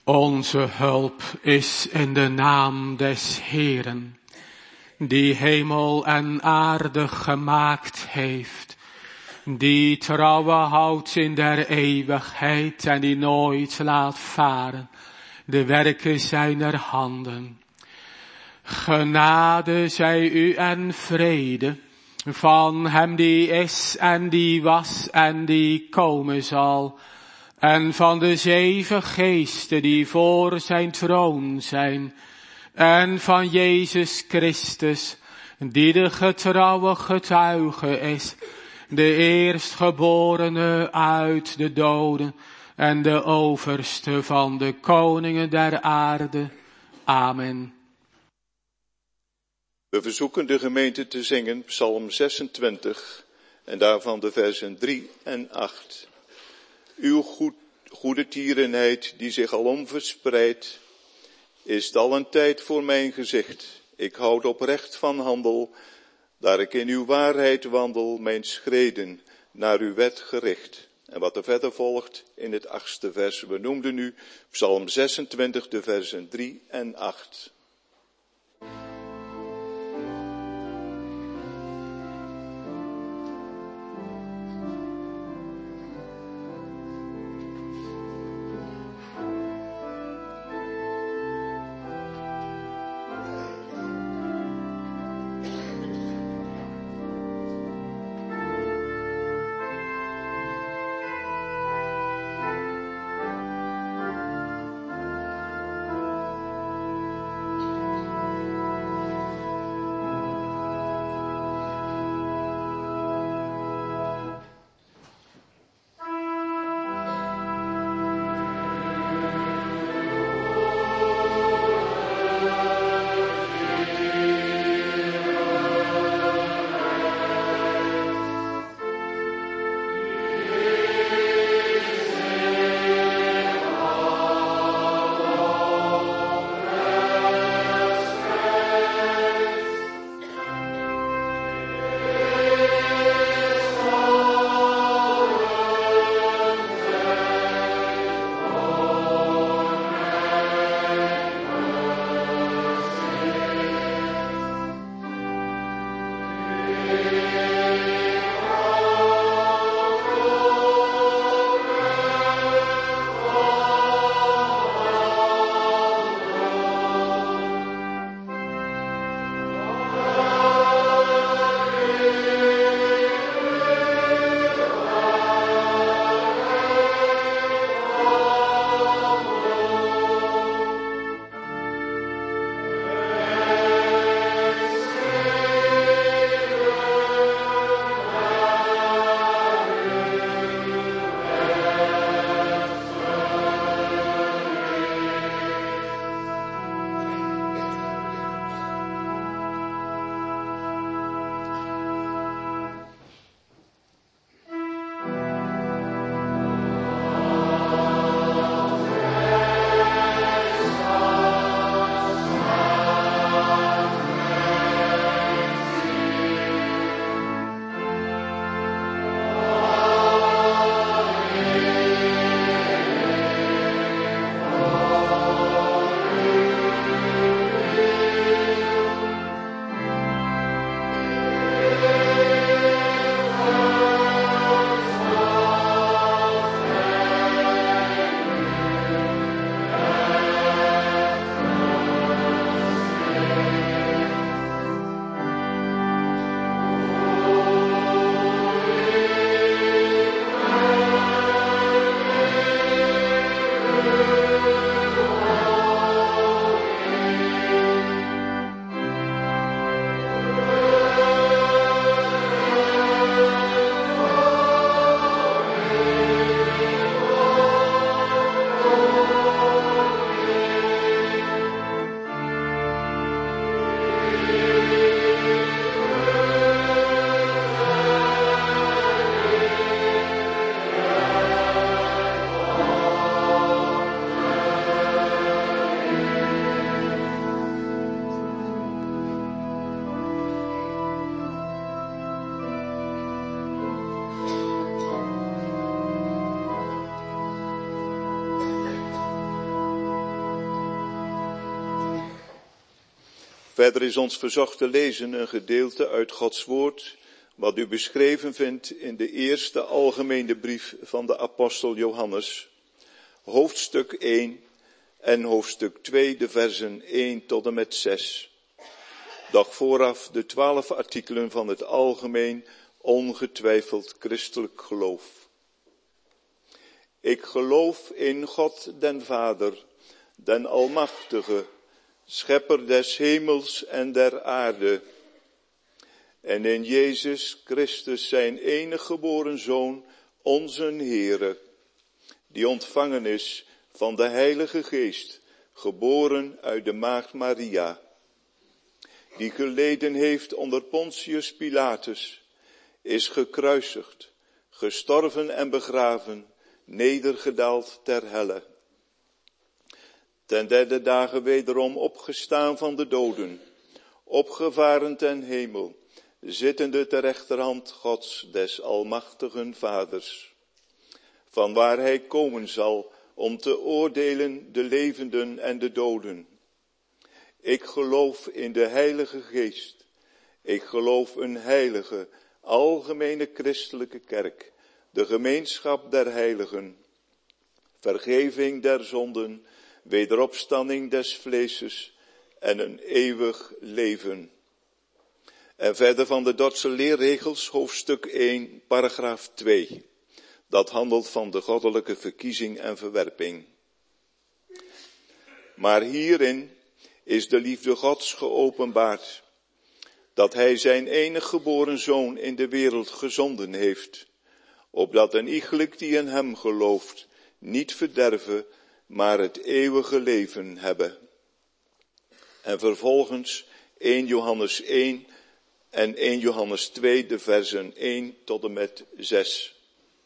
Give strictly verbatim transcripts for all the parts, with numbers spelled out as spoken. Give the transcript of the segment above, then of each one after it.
Onze hulp is in de naam des Heeren, die hemel en aarde gemaakt heeft, die trouwe houdt in der eeuwigheid en die nooit laat varen de werken zijner handen. Genade zij u en vrede van hem die is en die was en die komen zal, en van de zeven geesten die voor zijn troon zijn, en van Jezus Christus, die de getrouwe getuige is, de eerstgeborene uit de doden en de overste van de koningen der aarde. Amen. We verzoeken de gemeente te zingen Psalm zesentwintig en daarvan de versen drie en acht. Uw goed, goede tierenheid die zich alom verspreidt, is al een tijd voor mijn gezicht. Ik houd oprecht van handel, daar ik in uw waarheid wandel, mijn schreden naar uw wet gericht. En wat er verder volgt in het achtste vers, we noemden nu Psalm zesentwintig, de versen drie en acht. Verder is ons verzocht te lezen een gedeelte uit Gods woord, wat u beschreven vindt in de eerste algemene brief van de apostel Johannes, hoofdstuk één en hoofdstuk twee, de versen één tot en met zes. Doch vooraf de twaalf artikelen van het algemeen, ongetwijfeld christelijk geloof. Ik geloof in God den Vader, den Almachtige, Schepper des hemels en der aarde, en in Jezus Christus zijn enige geboren Zoon, onze Heere, die ontvangen is van de Heilige Geest, geboren uit de Maagd Maria, die geleden heeft onder Pontius Pilatus, is gekruisigd, gestorven en begraven, nedergedaald ter helle. Ten derde dagen wederom opgestaan van de doden, opgevaren ten hemel, zittende ter rechterhand Gods des almachtigen Vaders, vanwaar hij komen zal om te oordelen de levenden en de doden. Ik geloof in de Heilige Geest. Ik geloof een heilige, algemene christelijke kerk, de gemeenschap der heiligen, vergeving der zonden, wederopstanding des vleeses en een eeuwig leven. En verder van de Dordtse leerregels, hoofdstuk één, paragraaf twee. Dat handelt van de goddelijke verkiezing en verwerping. Maar hierin is de liefde Gods geopenbaard, dat hij zijn enige geboren Zoon in de wereld gezonden heeft, opdat een iegelijk die in hem gelooft, niet verderven, maar het eeuwige leven hebben. En vervolgens eerste Johannes één en eerste Johannes twee, de versen één tot en met zes.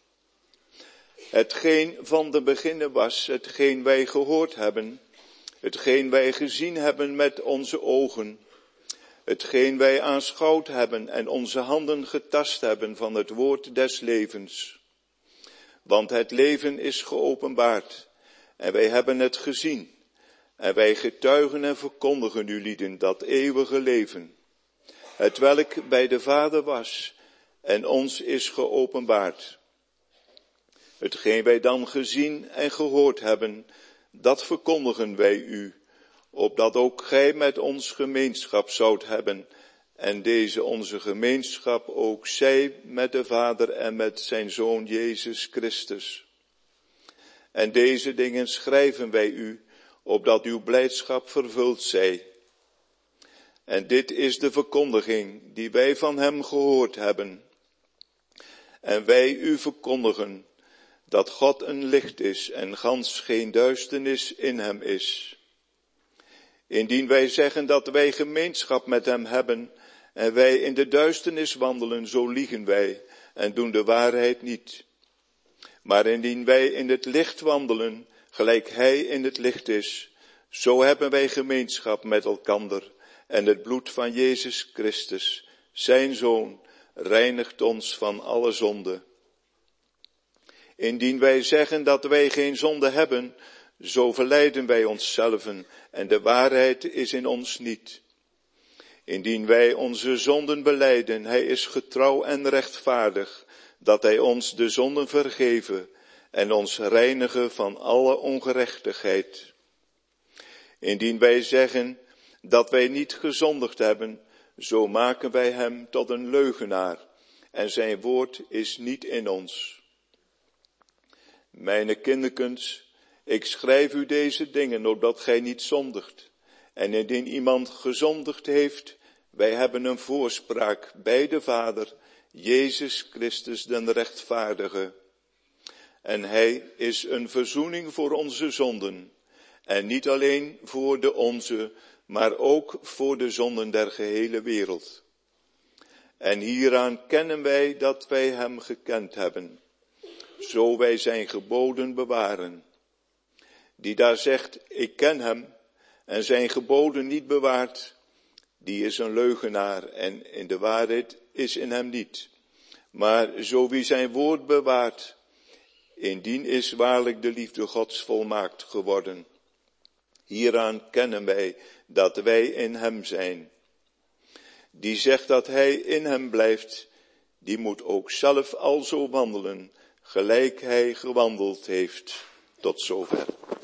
Hetgeen van de beginnen was, hetgeen wij gehoord hebben, hetgeen wij gezien hebben met onze ogen, hetgeen wij aanschouwd hebben en onze handen getast hebben van het woord des levens. Want het leven is geopenbaard en wij hebben het gezien en wij getuigen en verkondigen u lieden dat eeuwige leven, hetwelk bij de Vader was en ons is geopenbaard. Hetgeen wij dan gezien en gehoord hebben, dat verkondigen wij u, opdat ook gij met ons gemeenschap zoudt hebben, en deze onze gemeenschap ook zij met de Vader en met zijn Zoon Jezus Christus. En deze dingen schrijven wij u, opdat uw blijdschap vervuld zij. En dit is de verkondiging die wij van hem gehoord hebben. En wij u verkondigen, dat God een licht is en gans geen duisternis in hem is. Indien wij zeggen dat wij gemeenschap met hem hebben en wij in de duisternis wandelen, zo liegen wij en doen de waarheid niet. Maar indien wij in het licht wandelen, gelijk hij in het licht is, zo hebben wij gemeenschap met elkander en het bloed van Jezus Christus, zijn Zoon, reinigt ons van alle zonde. Indien wij zeggen dat wij geen zonde hebben, zo verleiden wij onszelven en de waarheid is in ons niet. Indien wij onze zonden belijden, hij is getrouw en rechtvaardig, dat hij ons de zonden vergeven en ons reinigen van alle ongerechtigheid. Indien wij zeggen dat wij niet gezondigd hebben, zo maken wij hem tot een leugenaar en zijn woord is niet in ons. Mijne kinderkens, ik schrijf u deze dingen, opdat gij niet zondigt. En indien iemand gezondigd heeft, wij hebben een voorspraak bij de Vader, Jezus Christus den rechtvaardige. En hij is een verzoening voor onze zonden. En niet alleen voor de onze, maar ook voor de zonden der gehele wereld. En hieraan kennen wij dat wij hem gekend hebben, zo wij zijn geboden bewaren. Die daar zegt, ik ken hem, en zijn geboden niet bewaart, die is een leugenaar en in de waarheid is in hem niet. Maar zo wie zijn woord bewaart, indien is waarlijk de liefde Gods volmaakt geworden. Hieraan kennen wij dat wij in hem zijn. Die zegt dat hij in hem blijft, die moet ook zelf alzo wandelen, gelijk hij gewandeld heeft. Tot zover.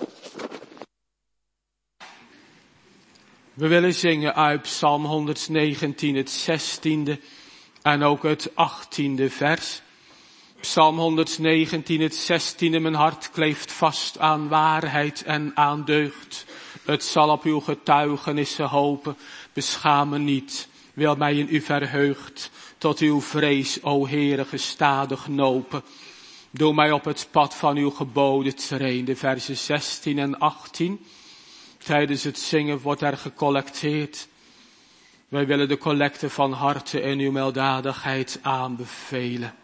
We willen zingen uit Psalm honderdzegentien, het zestiende en ook het achttiende vers. Psalm honderdzegentien, het zestiende, mijn hart kleeft vast aan waarheid en aan deugd. Het zal op uw getuigenissen hopen, beschaam me niet, wil mij in u verheugt, tot uw vrees, o Heere, gestadig nopen. Doe mij op het pad van uw geboden trainen, de versen zestien en achttien. Tijdens het zingen wordt er gecollecteerd. Wij willen de collecte van harte en uw milddadigheid aanbevelen.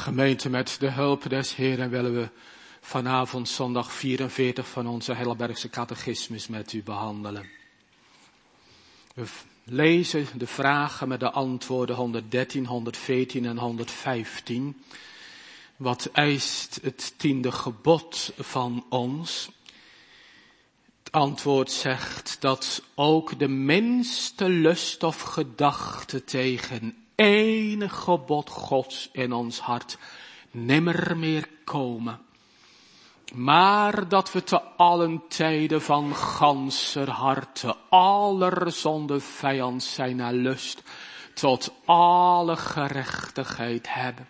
Gemeente, met de hulp des Heeren willen we vanavond zondag vierenveertig van onze Heidelbergse catechismus met u behandelen. We lezen de vragen met de antwoorden honderddertien, honderdveertien en honderdvijftien. Wat eist het tiende gebod van ons? Het antwoord zegt dat ook de minste lust of gedachte tegen enig gebod Gods in ons hart nimmer meer komen. Maar dat we te allen tijden van ganser harte aller zonde vijand zijn naar lust tot alle gerechtigheid hebben.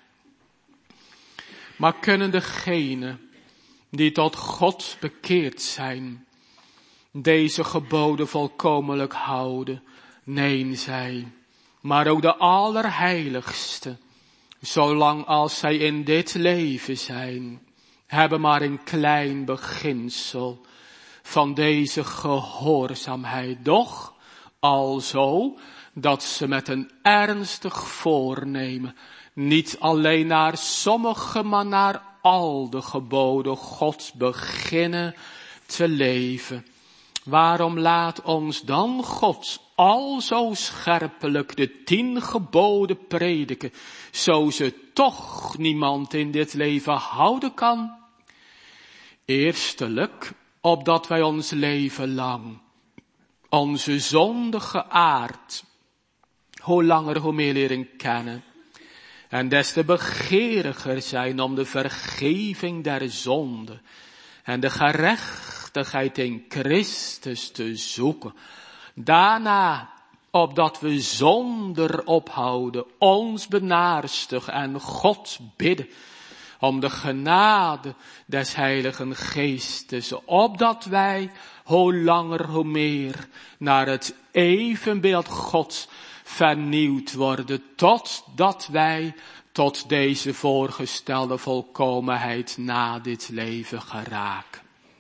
Maar kunnen degenen die tot God bekeerd zijn, deze geboden volkomenlijk houden? Nee, zij, maar ook de allerheiligste, zolang als zij in dit leven zijn, hebben maar een klein beginsel van deze gehoorzaamheid, doch alzo dat ze met een ernstig voornemen niet alleen naar sommige, maar naar al de geboden Gods beginnen te leven. Waarom laat ons dan God al zo scherpelijk de tien geboden prediken, zo ze toch niemand in dit leven houden kan? Eerstelijk, opdat wij ons leven lang onze zondige aard hoe langer hoe meer leren kennen en des te begeeriger zijn om de vergeving der zonde en de gerechtigheid in Christus te zoeken. Daarna, opdat we zonder ophouden ons benaarstigen en God bidden om de genade des Heiligen Geestes, opdat wij hoe langer hoe meer naar het evenbeeld Gods vernieuwd worden, totdat wij tot deze voorgestelde volkomenheid na dit leven geraken.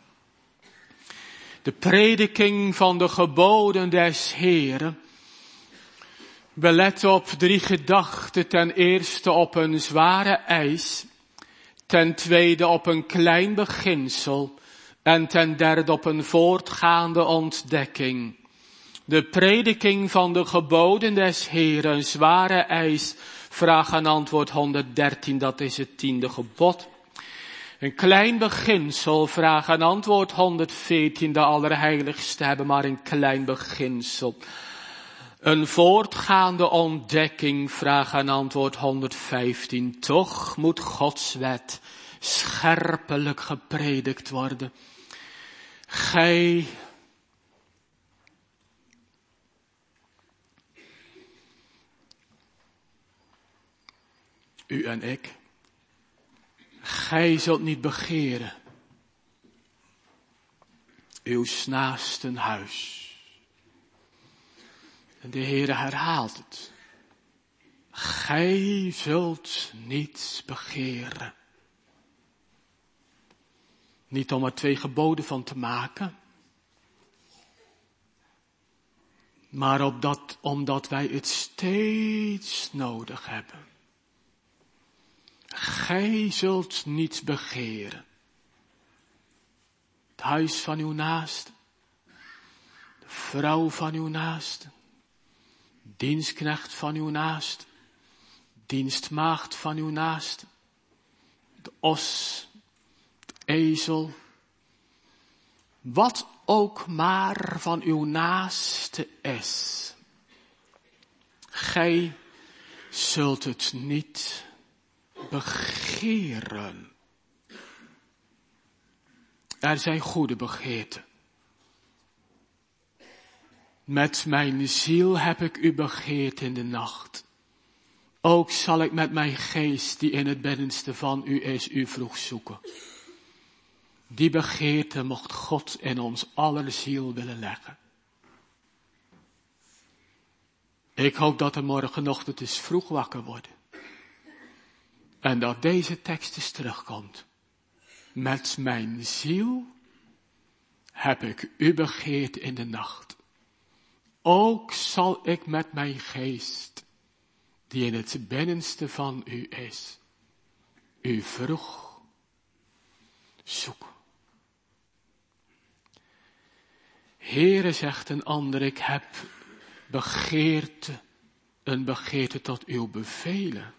De prediking van de geboden des Heeren belet op drie gedachten. Ten eerste op een zware eis, ten tweede op een klein beginsel en ten derde op een voortgaande ontdekking. De prediking van de geboden des Heeren, een zware eis, vraag en antwoord honderddertien, dat is het tiende gebod. Een klein beginsel, vraag en antwoord honderdveertien, de allerheiligste hebben maar een klein beginsel. Een voortgaande ontdekking, vraag en antwoord honderdvijftien. Toch moet Gods wet scherpelijk gepredikt worden. Gij U en ik, gij zult niet begeren uw naasten huis. En de Heere herhaalt het. Gij zult niet begeren. Niet om er twee geboden van te maken, maar opdat, omdat wij het steeds nodig hebben. Gij zult niet begeren het huis van uw naaste, de vrouw van uw naaste, dienstknecht van uw naaste, dienstmaagd van uw naaste, de os, de ezel, wat ook maar van uw naaste is. Gij zult het niet begeren. Er zijn goede begeerten. Met mijn ziel heb ik u begeerd in de nacht. Ook zal ik met mijn geest, die in het binnenste van u is, u vroeg zoeken. Die begeerte mocht God in ons aller ziel willen leggen. Ik hoop dat er morgenochtend eens vroeg wakker worden. En dat deze tekst eens terugkomt. Met mijn ziel heb ik u begeerd in de nacht. Ook zal ik met mijn geest, die in het binnenste van u is, u vroeg. Zoek. Heere, zegt een ander, ik heb begeerte, een begeerte tot uw bevelen.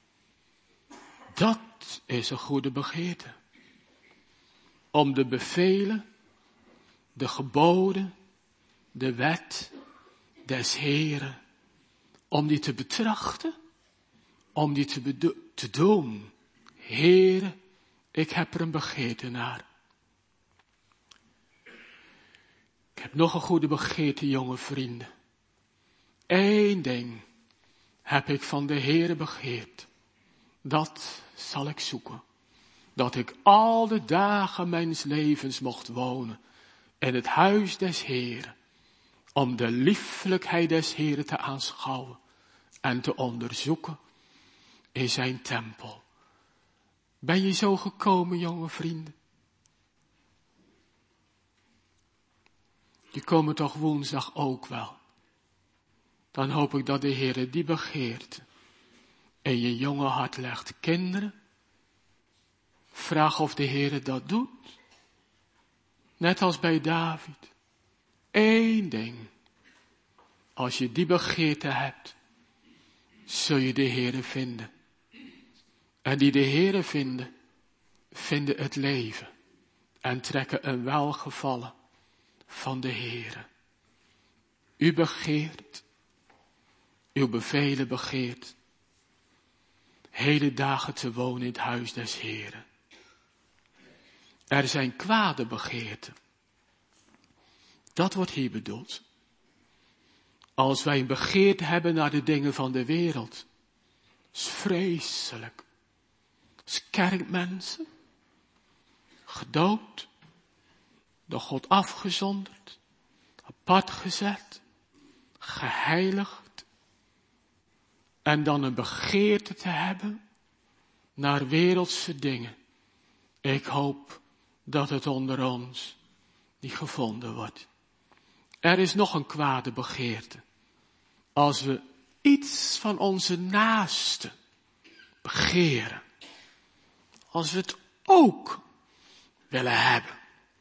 Dat is een goede begeerte. Om de bevelen, de geboden, de wet des Heeren, om die te betrachten, om die te, bedo- te doen. Heere, ik heb er een begeerte naar. Ik heb nog een goede begeerte, jonge vrienden. Eén ding heb ik van de Heere begeerd. Dat zal ik zoeken. Dat ik al de dagen mijns levens mocht wonen in het huis des Heeren. Om de lieflijkheid des Heeren te aanschouwen en te onderzoeken in zijn tempel. Ben je zo gekomen, jonge vrienden? Die komen toch woensdag ook wel. Dan hoop ik dat de Heere die begeerte in je jonge hart legt. Kinderen, vraag of de Heere dat doet. Net als bij David. Eén ding. Als je die begeerte hebt, zul je de Heere vinden. En die de Heere vinden, vinden het leven. En trekken een welgevallen van de Heere. U begeert, uw bevelen begeert, hele dagen te wonen in het huis des Heeren. Er zijn kwade begeerten. Dat wordt hier bedoeld. Als wij een begeerte hebben naar de dingen van de wereld, is vreselijk. Als kerkmensen, gedood, door God afgezonderd, apart gezet, geheiligd, en dan een begeerte te hebben naar wereldse dingen. Ik hoop dat het onder ons niet gevonden wordt. Er is nog een kwade begeerte. Als we iets van onze naaste begeren. Als we het ook willen hebben.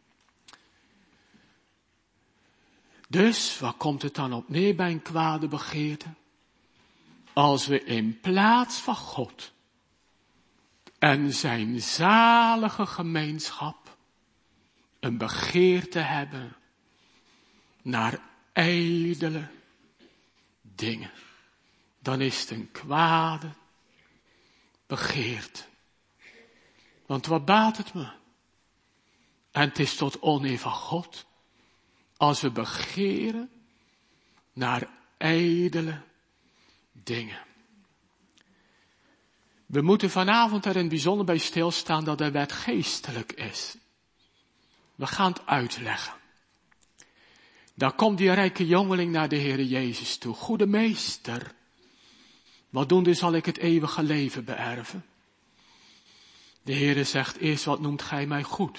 Dus, waar komt het dan op neer bij een kwade begeerte? Als we in plaats van God en zijn zalige gemeenschap een begeerte hebben naar ijdele dingen, dan is het een kwade begeerte. Want wat baat het me? En het is tot oneer van God als we begeren naar ijdele dingen. We moeten vanavond er in het bijzonder bij stilstaan dat de wet geestelijk is. We gaan het uitleggen. Daar komt die rijke jongeling naar de Heere Jezus toe. Goede meester, wat doende zal ik het eeuwige leven beërven? De Heere zegt eerst, wat noemt gij mij goed?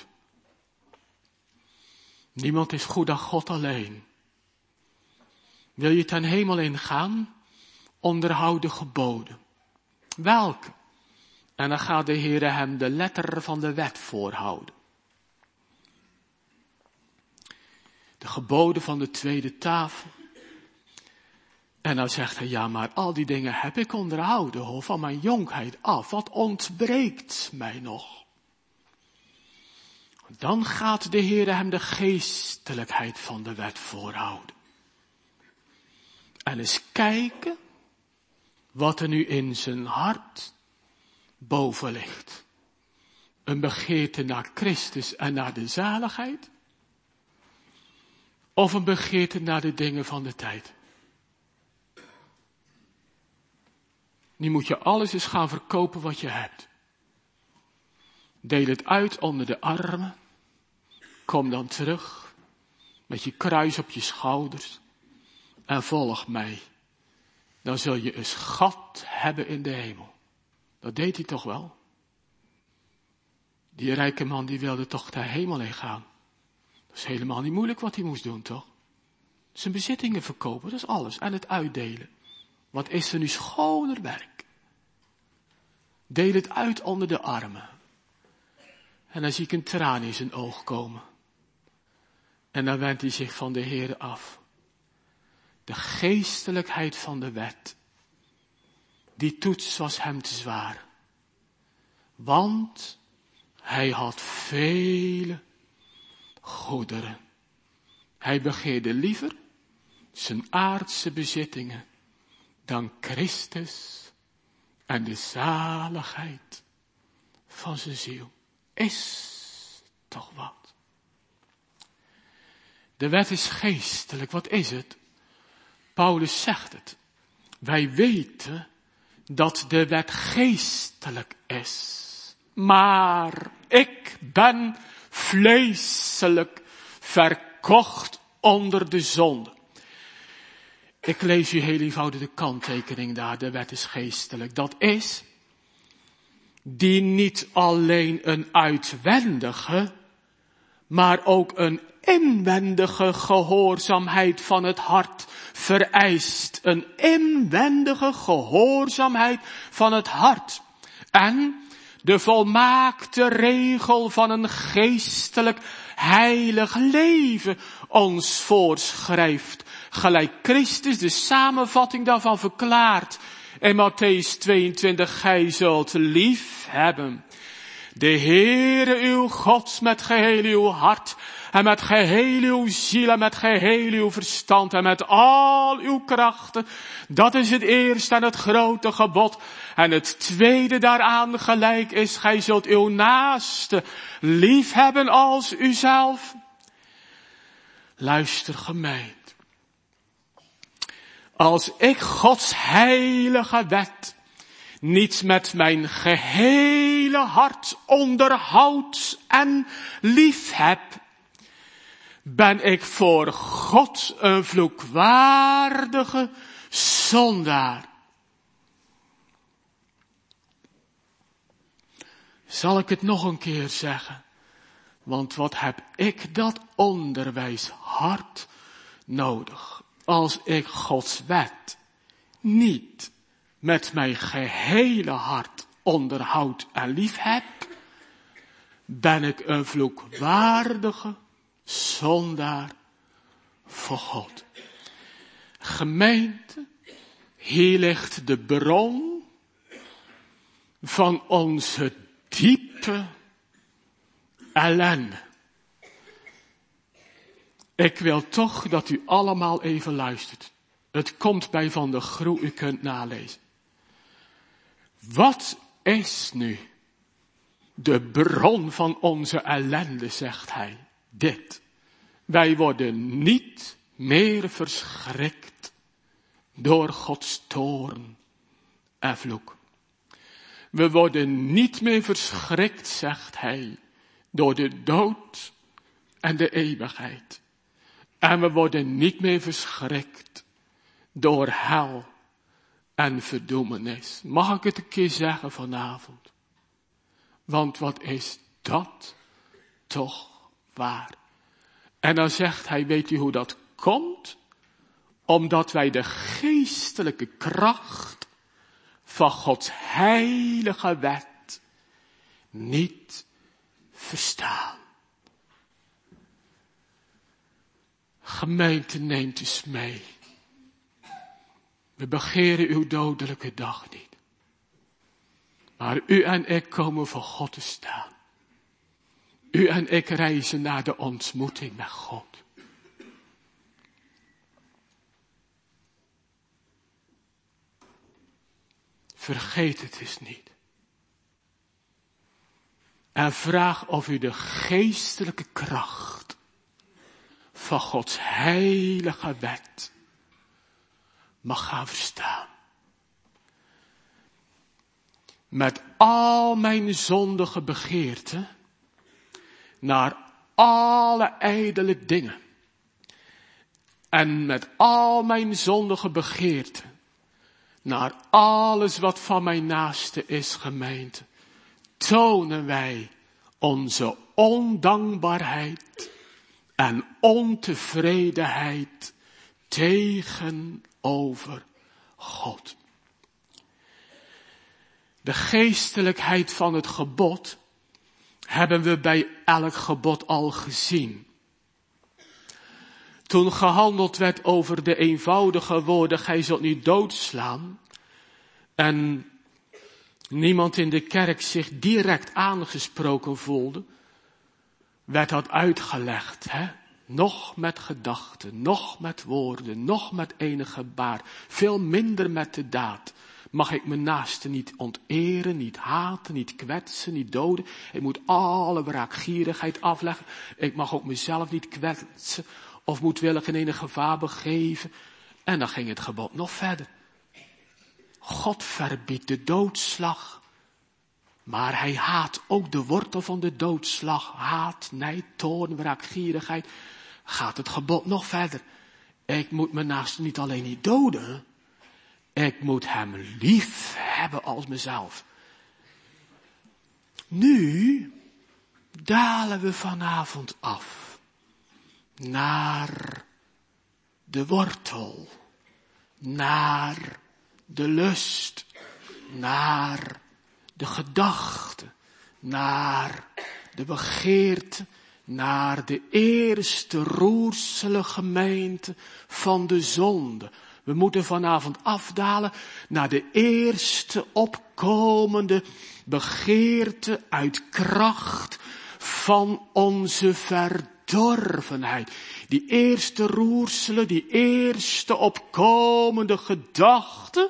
Niemand is goed dan God alleen. Wil je ten hemel ingaan? Onderhoud de geboden. Welke? En dan gaat de Heere hem de letter van de wet voorhouden. De geboden van de tweede tafel. En dan zegt hij, ja, maar al die dingen heb ik onderhouden, hoor, van mijn jonkheid af. Wat ontbreekt mij nog? Dan gaat de Heere hem de geestelijkheid van de wet voorhouden. En eens kijken wat er nu in zijn hart boven ligt. Een begeerte naar Christus en naar de zaligheid? Of een begeerte naar de dingen van de tijd? Nu moet je alles eens gaan verkopen wat je hebt. Deel het uit onder de armen. Kom dan terug met je kruis op je schouders en volg mij. Dan zul je een schat hebben in de hemel. Dat deed hij toch wel? Die rijke man die wilde toch de hemel in gaan. Dat is helemaal niet moeilijk wat hij moest doen, toch? Zijn bezittingen verkopen, dat is alles. En het uitdelen. Wat is er nu schoner werk? Deel het uit onder de armen. En dan zie ik een traan in zijn oog komen. En dan wendt hij zich van de Heere af. De geestelijkheid van de wet. Die toets was hem te zwaar. Want hij had vele goederen. Hij begeerde liever zijn aardse bezittingen dan Christus en de zaligheid van zijn ziel. Is toch wat. De wet is geestelijk. Wat is het? Paulus zegt het. Wij weten dat de wet geestelijk is. Maar ik ben vleeselijk verkocht onder de zonde. Ik lees u heel eenvoudig de kanttekening daar. De wet is geestelijk. Dat is die niet alleen een uitwendige, maar ook een inwendige gehoorzaamheid van het hart vereist. Een inwendige gehoorzaamheid van het hart. En de volmaakte regel van een geestelijk heilig leven ons voorschrijft. Gelijk Christus de samenvatting daarvan verklaart. In Matthäus tweeëntwintig, gij zult lief hebben de Heere uw God met geheel uw hart en met geheel uw ziel en met geheel uw verstand en met al uw krachten. Dat is het eerste en het grote gebod. En het tweede daaraan gelijk is, gij zult uw naaste lief hebben als uzelf. Luister gemeente. Als ik Gods heilige wet niet met mijn gehele hart onderhoud en lief heb, ben ik voor God een vloekwaardige zondaar. Zal ik het nog een keer zeggen? Want wat heb ik dat onderwijs hard nodig? Als ik Gods wet niet met mijn gehele hart onderhoud en lief heb, ben ik een vloekwaardige zondaar voor God. Gemeente, hier ligt de bron van onze diepe ellende. Ik wil toch dat u allemaal even luistert. Het komt bij Van der Groe, u kunt nalezen. Wat is nu de bron van onze ellende, zegt hij. Dit. Wij worden niet meer verschrikt door Gods toorn en vloek. We worden niet meer verschrikt, zegt hij, door de dood en de eeuwigheid. En we worden niet meer verschrikt door hel en verdoemenis. Mag ik het een keer zeggen vanavond? Want wat is dat toch waar? En dan zegt hij, weet u hoe dat komt? Omdat wij de geestelijke kracht van Gods heilige wet niet verstaan. Gemeente, neemt eens mee. We begeren uw dodelijke dag niet. Maar u en ik komen voor God te staan. U en ik reizen naar de ontmoeting met God. Vergeet het eens niet. En vraag of u de geestelijke kracht van Gods heilige wet mag gaan verstaan. Met al mijn zondige begeerten naar alle ijdele dingen. En met al mijn zondige begeerten naar alles wat van mijn naaste is, gemeente, tonen wij onze ondankbaarheid en ontevredenheid tegenover God. De geestelijkheid van het gebod hebben we bij elk gebod al gezien. Toen gehandeld werd over de eenvoudige woorden, gij zult niet doodslaan, en niemand in de kerk zich direct aangesproken voelde, werd dat uitgelegd, hè? Nog met gedachten, nog met woorden, nog met enig gebaar, veel minder met de daad. Mag ik mijn naaste niet onteren, niet haten, niet kwetsen, niet doden. Ik moet alle wraakgierigheid afleggen. Ik mag ook mezelf niet kwetsen of moedwillig in enig gevaar begeven. En dan ging het gebod nog verder. God verbiedt de doodslag. Maar hij haat ook de wortel van de doodslag. Haat, nijd, toorn, wraakgierigheid. Gaat het gebod nog verder. Ik moet mijn naaste niet alleen niet doden. Ik moet hem lief hebben als mezelf. Nu dalen we vanavond af naar de wortel, naar de lust, naar de gedachte, naar de begeerte, naar de eerste roersele gemeente van de zonde. We moeten vanavond afdalen naar de eerste opkomende begeerte uit kracht van onze verdorvenheid. Die eerste roersele, die eerste opkomende gedachte.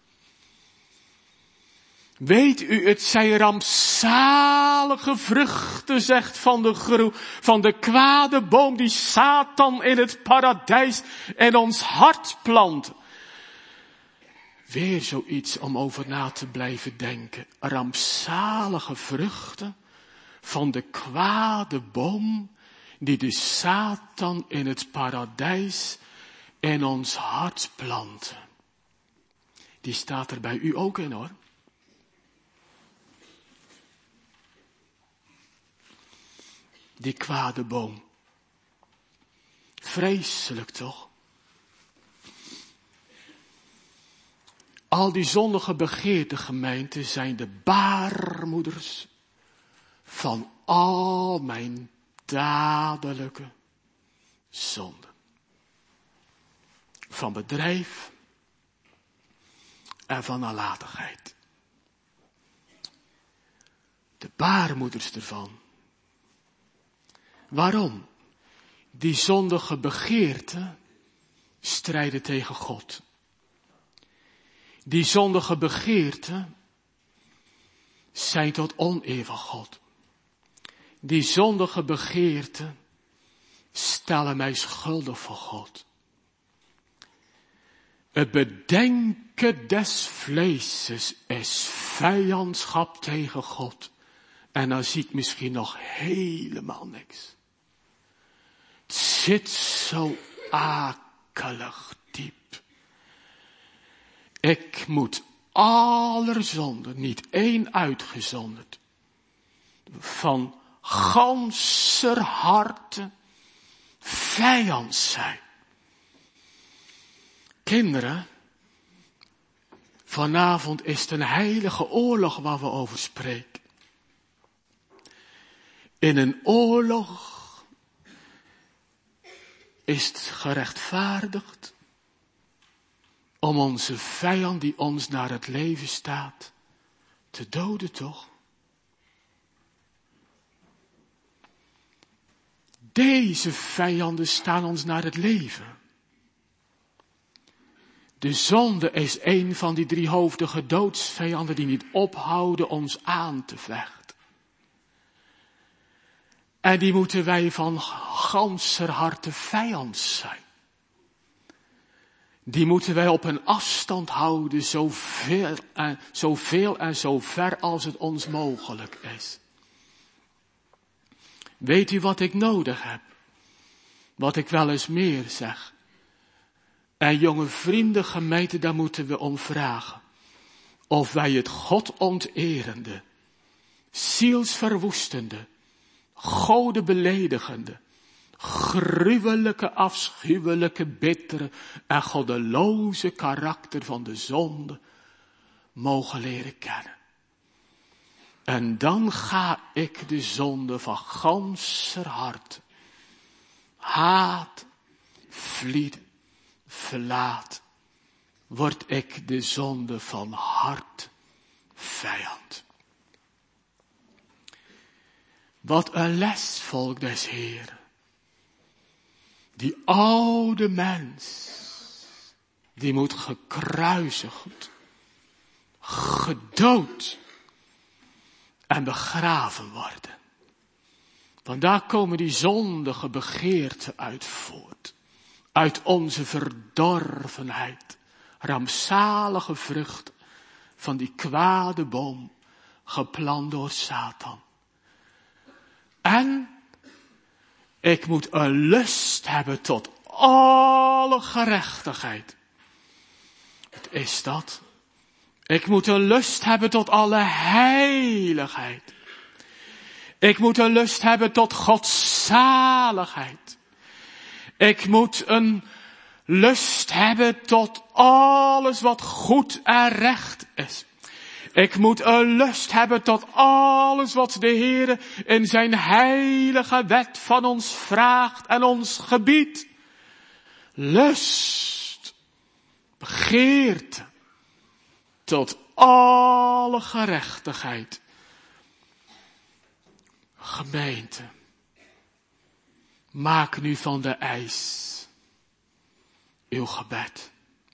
Weet u, het zijn rampzalige vruchten, zegt Van de Groe, van de kwade boom die Satan in het paradijs in ons hart plant. Weer zoiets om over na te blijven denken. Rampzalige vruchten van de kwade boom die de Satan in het paradijs in ons hart plant. Die staat er bij u ook in, hoor. Die kwade boom. Vreselijk toch? Al die zondige begeerte gemeenten zijn de baarmoeders van al mijn dadelijke zonden. Van bedrijf en van nalatigheid. De baarmoeders ervan. Waarom? Die zondige begeerten strijden tegen God. Die zondige begeerten zijn tot oneer van God. Die zondige begeerten stellen mij schuldig voor God. Het bedenken des vleeses is vijandschap tegen God. En dan zie ik misschien nog helemaal niks. Het zit zo akelig diep. Ik moet aller zonden, niet één uitgezonderd, van ganser harte vijand zijn. Kinderen, vanavond is het een heilige oorlog waar we over spreken. In een oorlog is het gerechtvaardigd om onze vijand die ons naar het leven staat te doden, toch? Deze vijanden staan ons naar het leven. De zonde is een van die driehoofdige doodsvijanden die niet ophouden ons aan te vechten. En die moeten wij van ganser harte vijand zijn. Die moeten wij op een afstand houden, zoveel en, zoveel en zo ver als het ons mogelijk is. Weet u wat ik nodig heb? Wat ik wel eens meer zeg. En jonge vrienden, gemeente, daar moeten we om vragen. Of wij het God onterende, zielsverwoestende, goden beledigende, gruwelijke, afschuwelijke, bittere en goddeloze karakter van de zonde mogen leren kennen. En dan ga ik de zonde van ganser hart haat, vlied, verlaat. Word ik de zonde van hart vijand. Wat een les, volk des Heeren. Die oude mens, die moet gekruisigd, gedood en begraven worden. Want daar komen die zondige begeerten uit voort. Uit onze verdorvenheid. Rampzalige vrucht van die kwade boom, geplant door Satan. En ik moet een lust hebben tot alle gerechtigheid. Wat is dat? Ik moet een lust hebben tot alle heiligheid. Ik moet een lust hebben tot godzaligheid. Ik moet een lust hebben tot alles wat goed en recht is. Ik moet een lust hebben tot alles wat de Heere in zijn heilige wet van ons vraagt en ons gebiedt. Lust, begeerte, tot alle gerechtigheid. Gemeente, maak nu van de eis uw gebed.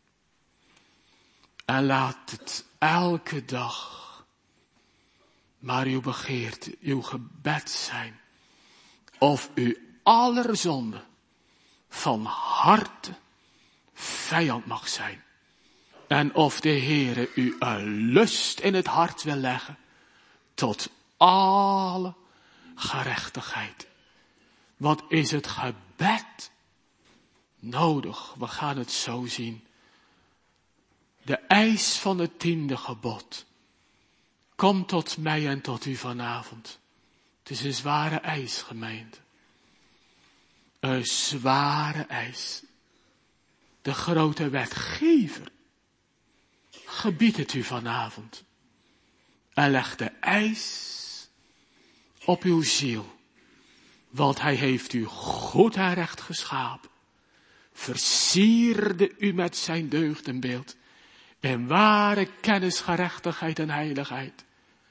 En laat het elke dag maar uw begeerte, uw gebed zijn. Of u aller zonde van harte vijand mag zijn. En of de Heere u een lust in het hart wil leggen tot alle gerechtigheid. Wat is het gebed nodig? We gaan het zo zien. De eis van het tiende gebod. Kom tot mij en tot u vanavond. Het is een zware eis, gemeente. Een zware eis. De grote wetgever gebiedt het u vanavond. En legt de eis op uw ziel. Want hij heeft u goed en recht geschapen. Versierde u met zijn deugdenbeeld. In ware kennis, gerechtigheid en heiligheid.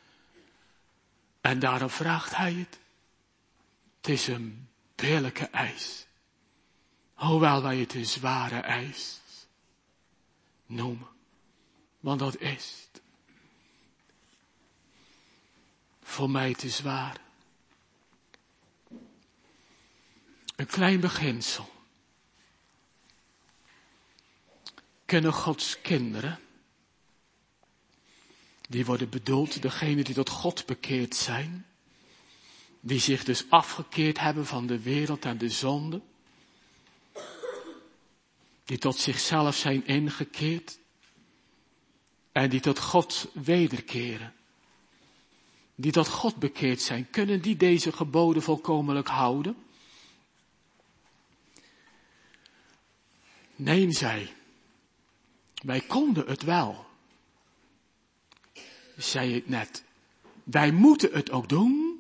En daarom vraagt hij het. Het is een billijke eis. Hoewel wij het een zware eis noemen. Want dat is het. Voor mij te zwaar. Een klein beginsel. Kunnen Gods kinderen, die worden bedoeld, degenen die tot God bekeerd zijn, die zich dus afgekeerd hebben van de wereld en de zonde, die tot zichzelf zijn ingekeerd en die tot God wederkeren, die tot God bekeerd zijn, kunnen die deze geboden volkomenlijk houden? Nee, zij. Wij konden het wel. Zei het net. Wij moeten het ook doen.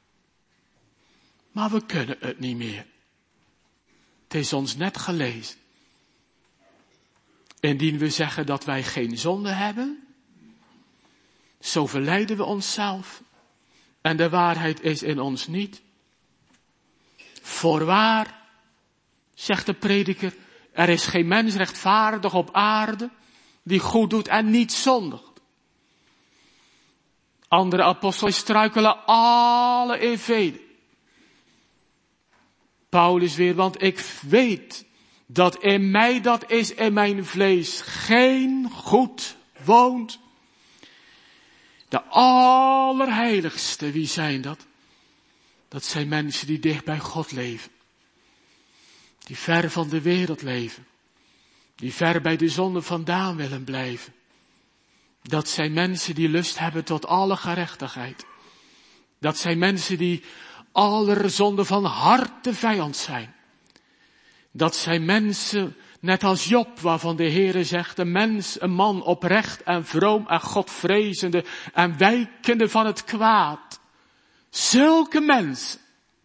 Maar we kunnen het niet meer. Het is ons net gelezen. Indien we zeggen dat wij geen zonde hebben, zo verleiden we onszelf. En de waarheid is in ons niet. Voorwaar, zegt de prediker, er is geen mens rechtvaardig op aarde die goed doet en niet zondigt. Andere apostelen struikelen alle in vele. Paulus weer, want ik weet dat in mij, dat is in mijn vlees, geen goed woont. De allerheiligste, wie zijn dat? Dat zijn mensen die dicht bij God leven. Die ver van de wereld leven. Die ver bij de zonde vandaan willen blijven. Dat zijn mensen die lust hebben tot alle gerechtigheid. Dat zijn mensen die aller zonde van harte vijand zijn. Dat zijn mensen Net als Job, waarvan de Heere zegt, een mens, een man oprecht en vroom en godvrezende en wijkende van het kwaad. Zulke mensen,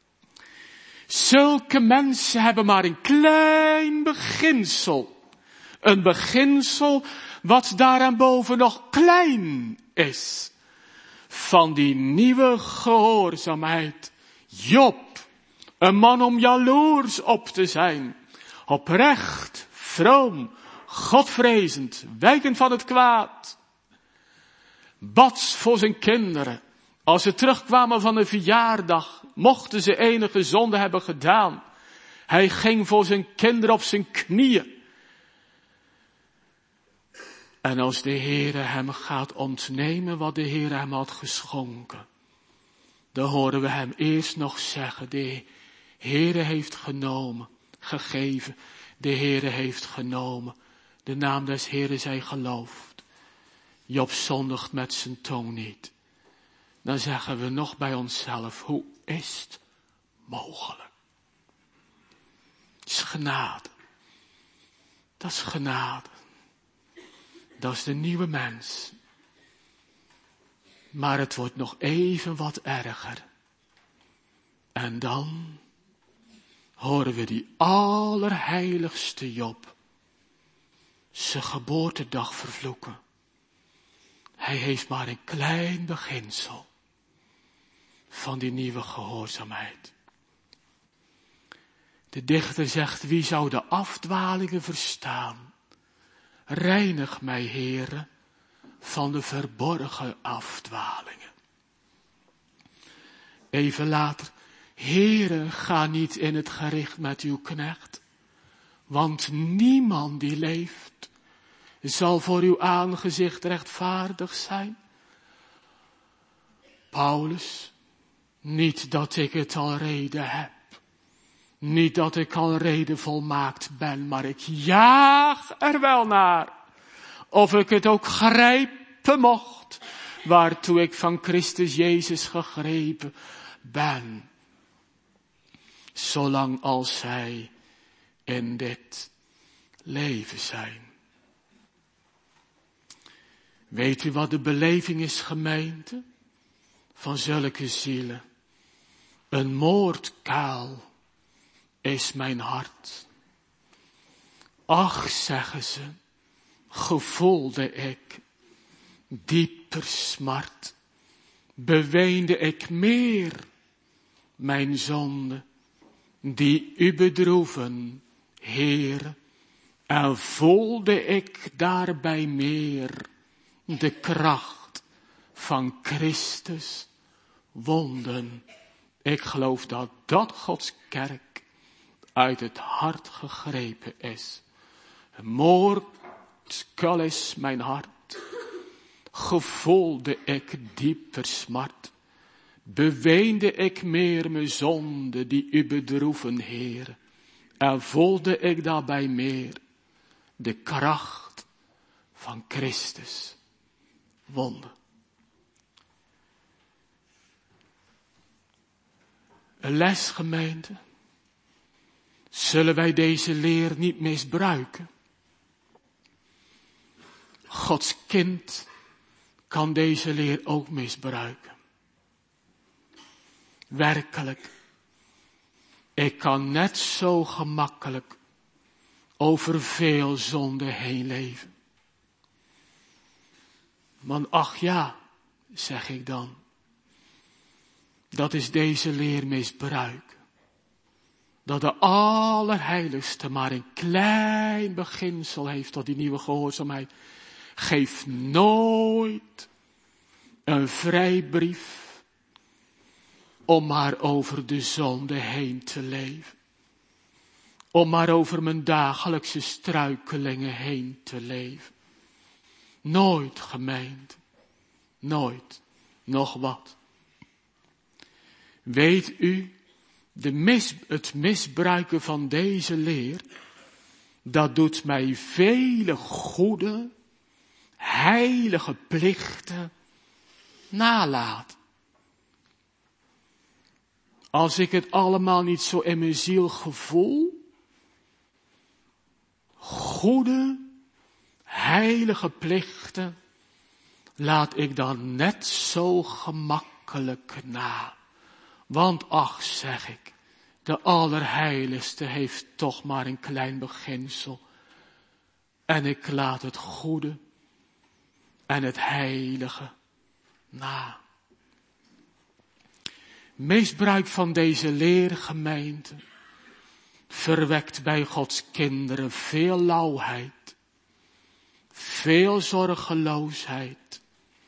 zulke mensen hebben maar een klein beginsel. Een beginsel wat daarboven nog klein is. Van die nieuwe gehoorzaamheid. Job, een man om jaloers op te zijn. Oprecht, vroom, godvrezend, wijkend van het kwaad. Bad voor zijn kinderen. Als ze terugkwamen van een verjaardag, mochten ze enige zonde hebben gedaan. Hij ging voor zijn kinderen op zijn knieën. En als de Heere hem gaat ontnemen wat de Heere hem had geschonken, dan horen we hem eerst nog zeggen, de Heere heeft genomen, gegeven, de Heere heeft genomen, de naam des Heeren zij geloofd. Job zondigt met zijn tong niet. Dan zeggen we nog bij onszelf, hoe is het mogelijk? Het is genade. Dat is genade. Dat is de nieuwe mens. Maar het wordt nog even wat erger. En dan horen we die allerheiligste Job zijn geboortedag vervloeken. Hij heeft maar een klein beginsel van die nieuwe gehoorzaamheid. De dichter zegt, wie zou de afdwalingen verstaan? Reinig mij, Heere, van de verborgen afdwalingen. Even later, Heere, ga niet in het gericht met uw knecht, want niemand die leeft zal voor uw aangezicht rechtvaardig zijn. Paulus, niet dat ik het al reden heb, niet dat ik al reden volmaakt ben, maar ik jaag er wel naar, of ik het ook grijpen mocht, waartoe ik van Christus Jezus gegrepen ben. Zolang als zij in dit leven zijn. Weet u wat de beleving is, gemeente, van zulke zielen? Een moordkuil is mijn hart. Ach, zeggen ze, gevoelde ik dieper smart, beweende ik meer mijn zonde, die u bedroeven, Heer, en voelde ik daarbij meer de kracht van Christus wonden. Ik geloof dat dat Gods kerk uit het hart gegrepen is. Moordkuil is mijn hart, gevoelde ik dieper smart, beweende ik meer mijn zonde die u bedroeven, Heer, en voelde ik daarbij meer de kracht van Christus wonden. Een les, gemeente. Zullen wij deze leer niet misbruiken? Gods kind kan deze leer ook misbruiken. Werkelijk, ik kan net zo gemakkelijk over veel zonde heen leven. Want ach ja, zeg ik dan, dat is deze leer misbruik. Dat de Allerheiligste maar een klein beginsel heeft tot die nieuwe gehoorzaamheid. Geef nooit een vrijbrief om maar over de zonde heen te leven. Om maar over mijn dagelijkse struikelingen heen te leven. Nooit, gemeente. Nooit. Nog wat. Weet u, de mis, het misbruiken van deze leer, dat doet mij vele goede, heilige plichten nalaten. Als ik het allemaal niet zo in mijn ziel gevoel, goede, heilige plichten laat ik dan net zo gemakkelijk na. Want ach, zeg ik, de Allerheiligste heeft toch maar een klein beginsel. En ik laat het goede en het heilige na. Misbruik van deze leergemeente verwekt bij Gods kinderen veel lauwheid, veel zorgeloosheid,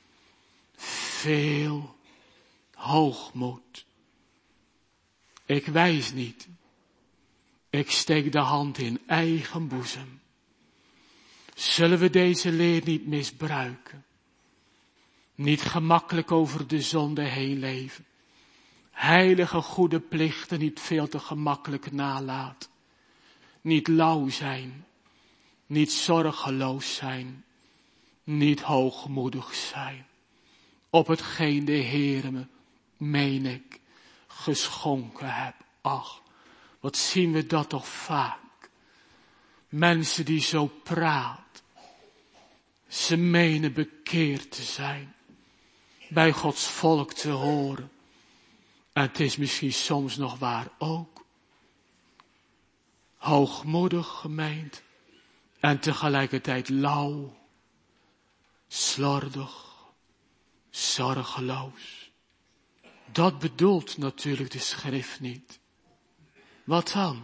veel hoogmoed. Ik wijs niet, ik steek de hand in eigen boezem. Zullen we deze leer niet misbruiken? Niet gemakkelijk over de zonde heen leven. Heilige goede plichten niet veel te gemakkelijk nalaten. Niet lauw zijn. Niet zorgeloos zijn. Niet hoogmoedig zijn. Op hetgeen de Heere me, meen ik, geschonken heb. Ach, wat zien we dat toch vaak. Mensen die zo praten. Ze menen bekeerd te zijn. Bij Gods volk te horen. En het is misschien soms nog waar ook. Hoogmoedig gemeend. En tegelijkertijd lauw. Slordig. Zorgeloos. Dat bedoelt natuurlijk de schrift niet. Wat dan?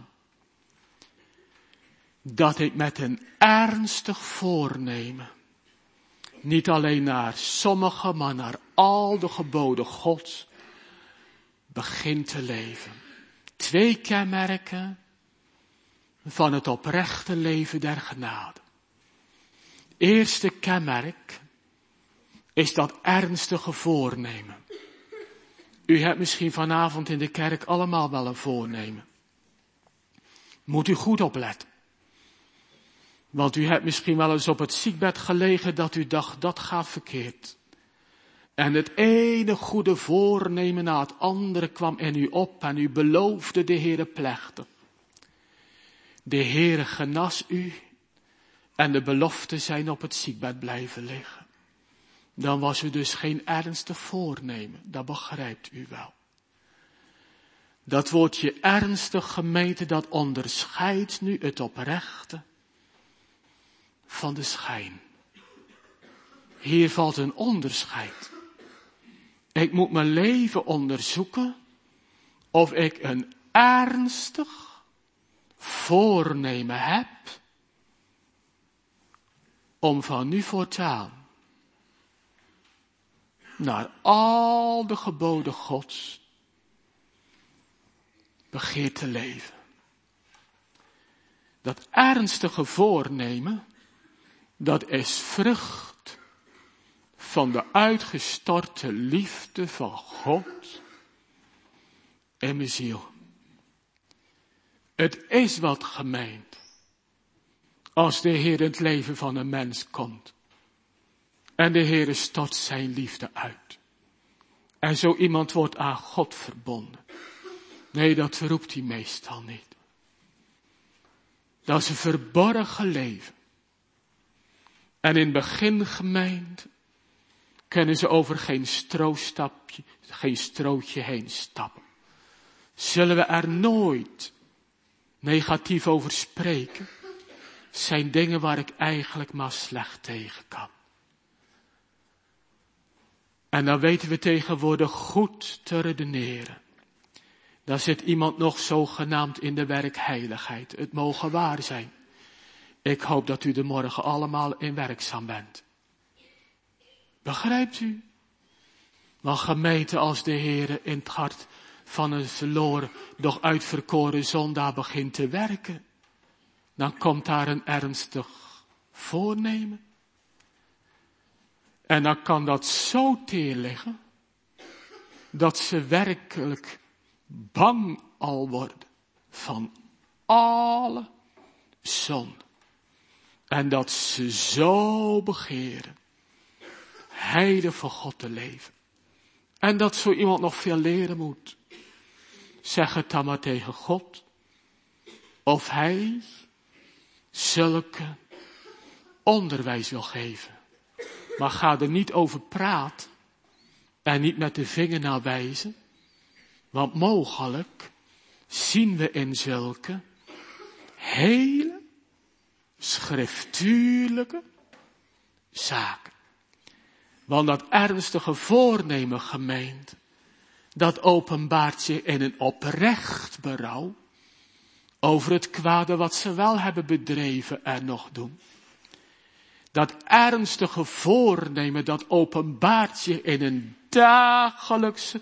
Dat ik met een ernstig voornemen, niet alleen naar sommige, maar naar al de geboden Gods, begin te leven. Twee kenmerken van het oprechte leven der genade. Eerste kenmerk is dat ernstige voornemen. U hebt misschien vanavond in de kerk allemaal wel een voornemen. Moet u goed opletten. Want u hebt misschien wel eens op het ziekbed gelegen dat u dacht, dat gaat verkeerd. En het ene goede voornemen na het andere kwam in u op en u beloofde de Heere plechtig. De Heere genas u en de beloften zijn op het ziekbed blijven liggen. Dan was u dus geen ernstig voornemen, dat begrijpt u wel. Dat woordje ernstig gemeente, dat onderscheidt nu het oprechte van de schijn. Hier valt een onderscheid. Ik moet mijn leven onderzoeken of ik een ernstig voornemen heb om van nu voortaan naar al de geboden Gods begeert te leven. Dat ernstige voornemen, dat is vrucht van de uitgestorte liefde van God in mijn ziel. Het is wat gemeend als de Heer in het leven van een mens komt. En de Heer stort zijn liefde uit. En zo iemand wordt aan God verbonden. Nee, dat roept hij meestal niet. Dat is een verborgen leven. En in het begin gemeend kunnen ze over geen stroostapje, geen strootje heen stappen. Zullen we er nooit negatief over spreken? Zijn dingen waar ik eigenlijk maar slecht tegen kan. En dan weten we tegenwoordig goed te redeneren. Dan zit iemand nog zogenaamd in de werkheiligheid. Het mogen waar zijn. Ik hoop dat u er morgen allemaal in werkzaam bent. Begrijpt u? Want gemeente als de Heere in het hart van een verloren, doch uitverkoren zondaar begint te werken. Dan komt daar een ernstig voornemen. En dan kan dat zo teer liggen, dat ze werkelijk bang al worden van alle zonde. En dat ze zo begeren heilig voor God te leven. En dat zo iemand nog veel leren moet. Zeg het dan maar tegen God. Of hij zulke onderwijs wil geven. Maar ga er niet over praten en niet met de vinger naar wijzen. Want mogelijk zien we in zulke hele schriftuurlijke zaken. Want dat ernstige voornemen, gemeente, dat openbaart zich in een oprecht berouw over het kwade wat ze wel hebben bedreven en nog doen. Dat ernstige voornemen, dat openbaart zich in een dagelijkse,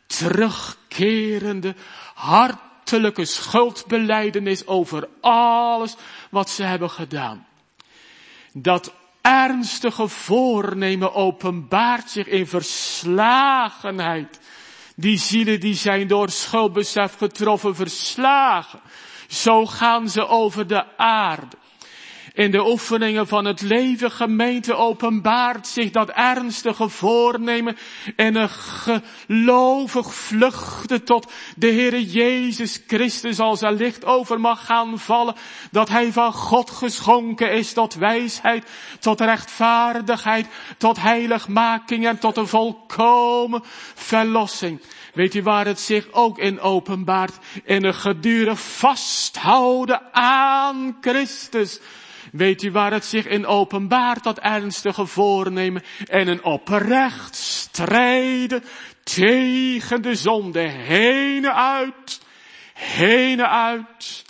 terugkerende, hartelijke schuldbelijdenis over alles wat ze hebben gedaan. Dat ernstige voornemen openbaart zich in verslagenheid. Die zielen die zijn door schuldbesef getroffen, verslagen. Zo gaan ze over de aarde. In de oefeningen van het leven, gemeente, openbaart zich dat ernstige voornemen en een gelovig vluchten tot de Heere Jezus Christus, als er licht over mag gaan vallen, dat Hij van God geschonken is tot wijsheid, tot rechtvaardigheid, tot heiligmaking en tot een volkomen verlossing. Weet u waar het zich ook in openbaart? In een gedurig vasthouden aan Christus. Weet u waar het zich in openbaart, dat ernstige voornemen? En een oprecht strijden tegen de zonde. Heen en uit, heen en uit.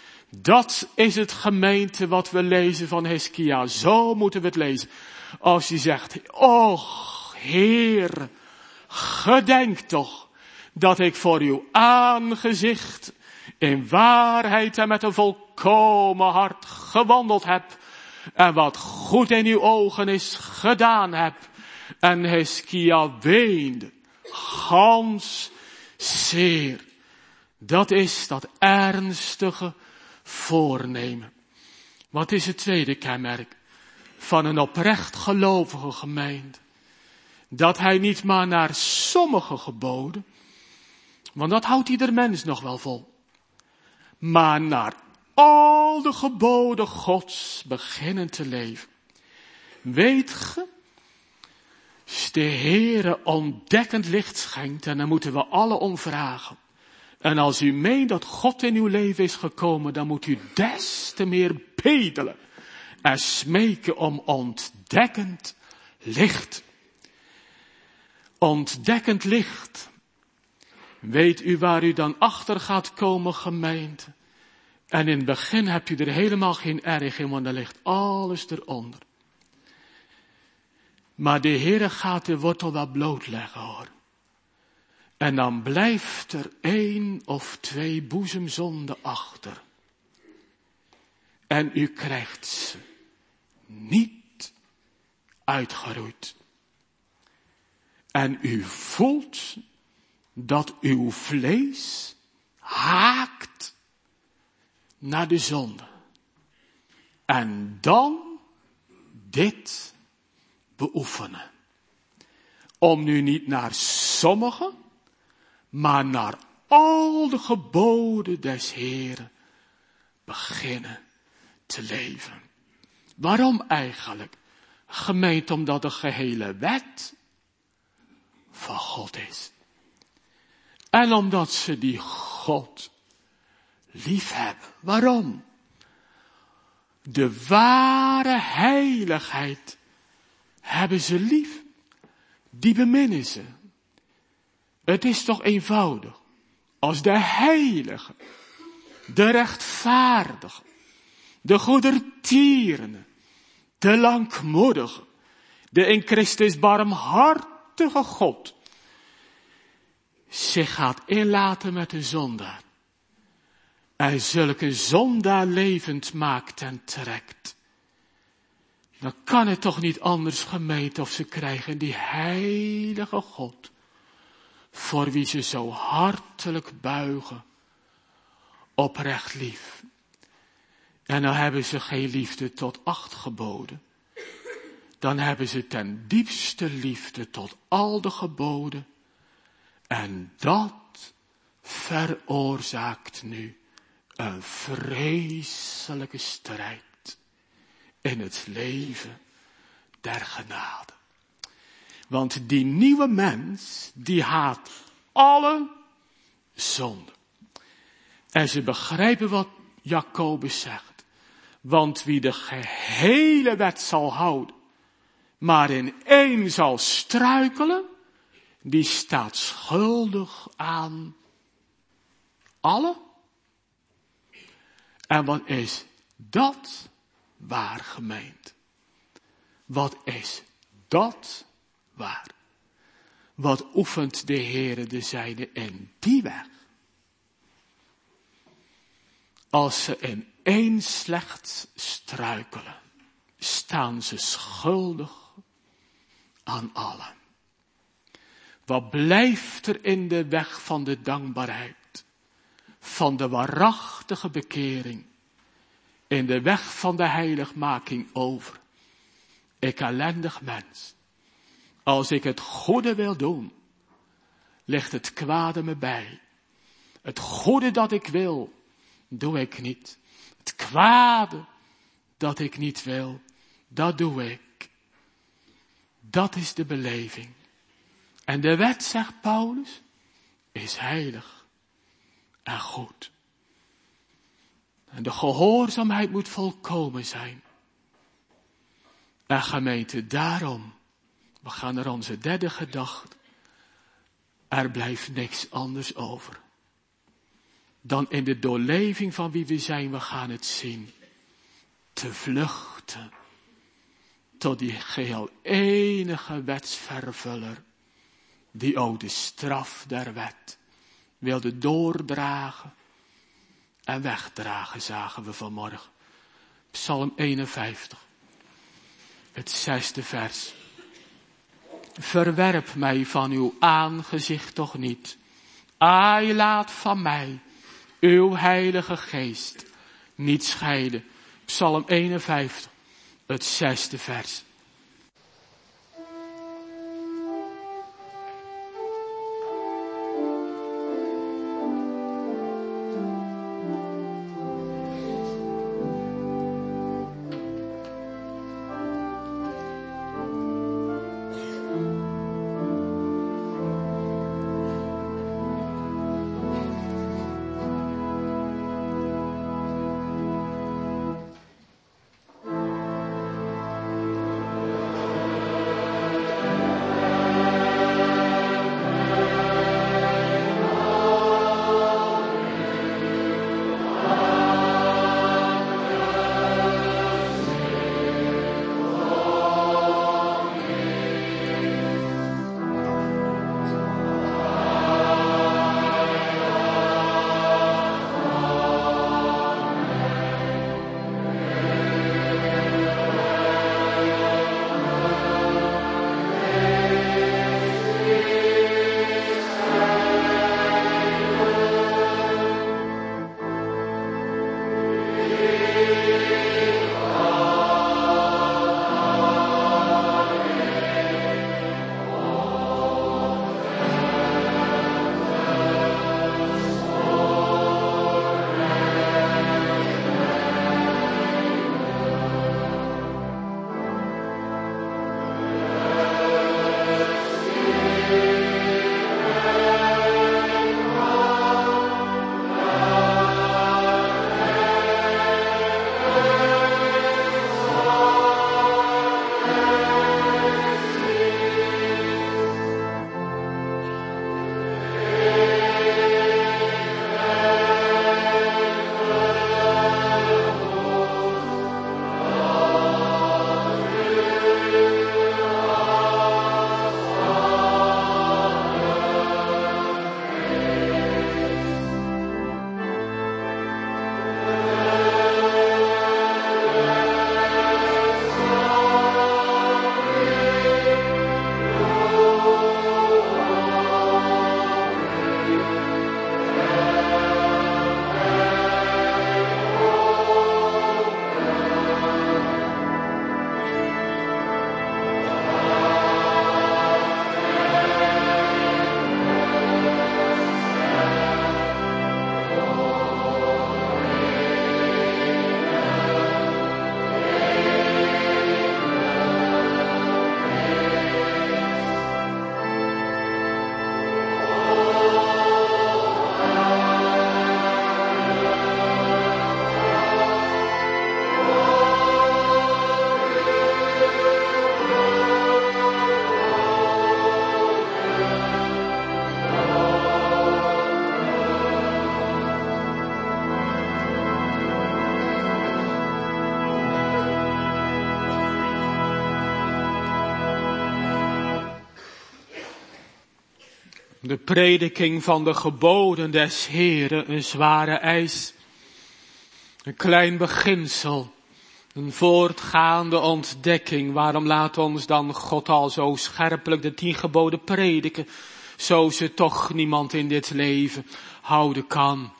Dat is het, gemeente, wat we lezen van Hiskia. Zo moeten we het lezen. Als je zegt, och, Heer, gedenk toch dat ik voor uw aangezicht in waarheid en met een volkomen hart gewandeld heb. En wat goed in uw ogen is gedaan heb. En Hiskia weende gans zeer. Dat is dat ernstige voornemen. Wat is het tweede kenmerk van een oprecht gelovige gemeente? Dat hij niet maar naar sommige geboden, want dat houdt ieder mens nog wel vol, maar naar al de geboden Gods beginnen te leven. Weet ge, als de Heere ontdekkend licht schenkt, en dan moeten we alle om vragen. En als u meent dat God in uw leven is gekomen, dan moet u des te meer bedelen en smeken om ontdekkend licht. Ontdekkend licht. Weet u waar u dan achter gaat komen, gemeente? En in het begin hebt u er helemaal geen erg in, want er ligt alles eronder. Maar de Heere gaat de wortel wel blootleggen, hoor. En dan blijft er één of twee boezemzonden achter. En u krijgt ze niet uitgeroeid. En u voelt dat uw vlees haakt naar de zonde. En dan dit beoefenen. Om nu niet naar sommige, maar naar al de geboden des Heeren beginnen te leven. Waarom eigenlijk? Gemeente, omdat de gehele wet van God is. En omdat ze die God lief hebben. Waarom? De ware heiligheid hebben ze lief. Die beminnen ze. Het is toch eenvoudig. Als de heilige, de rechtvaardige, de goedertierende, de langmoedige, de in Christus barmhartige God zich gaat inlaten met de zondaar. En zulke zondaar levend maakt en trekt. Dan kan het toch niet anders, gemeente, of ze krijgen die heilige God, voor wie ze zo hartelijk buigen, oprecht lief. En dan hebben ze geen liefde tot acht geboden. Dan hebben ze ten diepste liefde tot al de geboden. En dat veroorzaakt nu een vreselijke strijd in het leven der genade. Want die nieuwe mens, die haat alle zonde. En ze begrijpen wat Jacobus zegt. Want wie de gehele wet zal houden, maar in één zal struikelen, die staat schuldig aan alle. En wat is dat waar, gemeente? Wat is dat waar? Wat oefent de Heere de zijne in die weg? Als ze in één slecht struikelen, staan ze schuldig aan allen. Wat blijft er in de weg van de dankbaarheid, van de waarachtige bekering, in de weg van de heiligmaking over? Ik ellendig mens, als ik het goede wil doen, ligt het kwade me bij. Het goede dat ik wil, doe ik niet. Het kwade dat ik niet wil, dat doe ik. Dat is de beleving. En de wet, zegt Paulus, is heilig en goed. En de gehoorzaamheid moet volkomen zijn. En gemeente, daarom, we gaan naar onze derde gedachte. Er blijft niks anders over. Dan in de doorleving van wie we zijn, we gaan het zien. Te vluchten tot die geheel enige wetsvervuller, die ook de straf der wet wilde doordragen en wegdragen, zagen we vanmorgen. Psalm eenenvijftig, het zesde vers. Verwerp mij van uw aangezicht toch niet. Ai, laat van mij uw heilige geest niet scheiden. Psalm eenenvijftig, het zesde vers. De prediking van de geboden des Heren, een zware eis. Een klein beginsel, een voortgaande ontdekking. Waarom laat ons dan God al zo scherpelijk de tien geboden prediken, zo ze toch niemand in dit leven houden kan?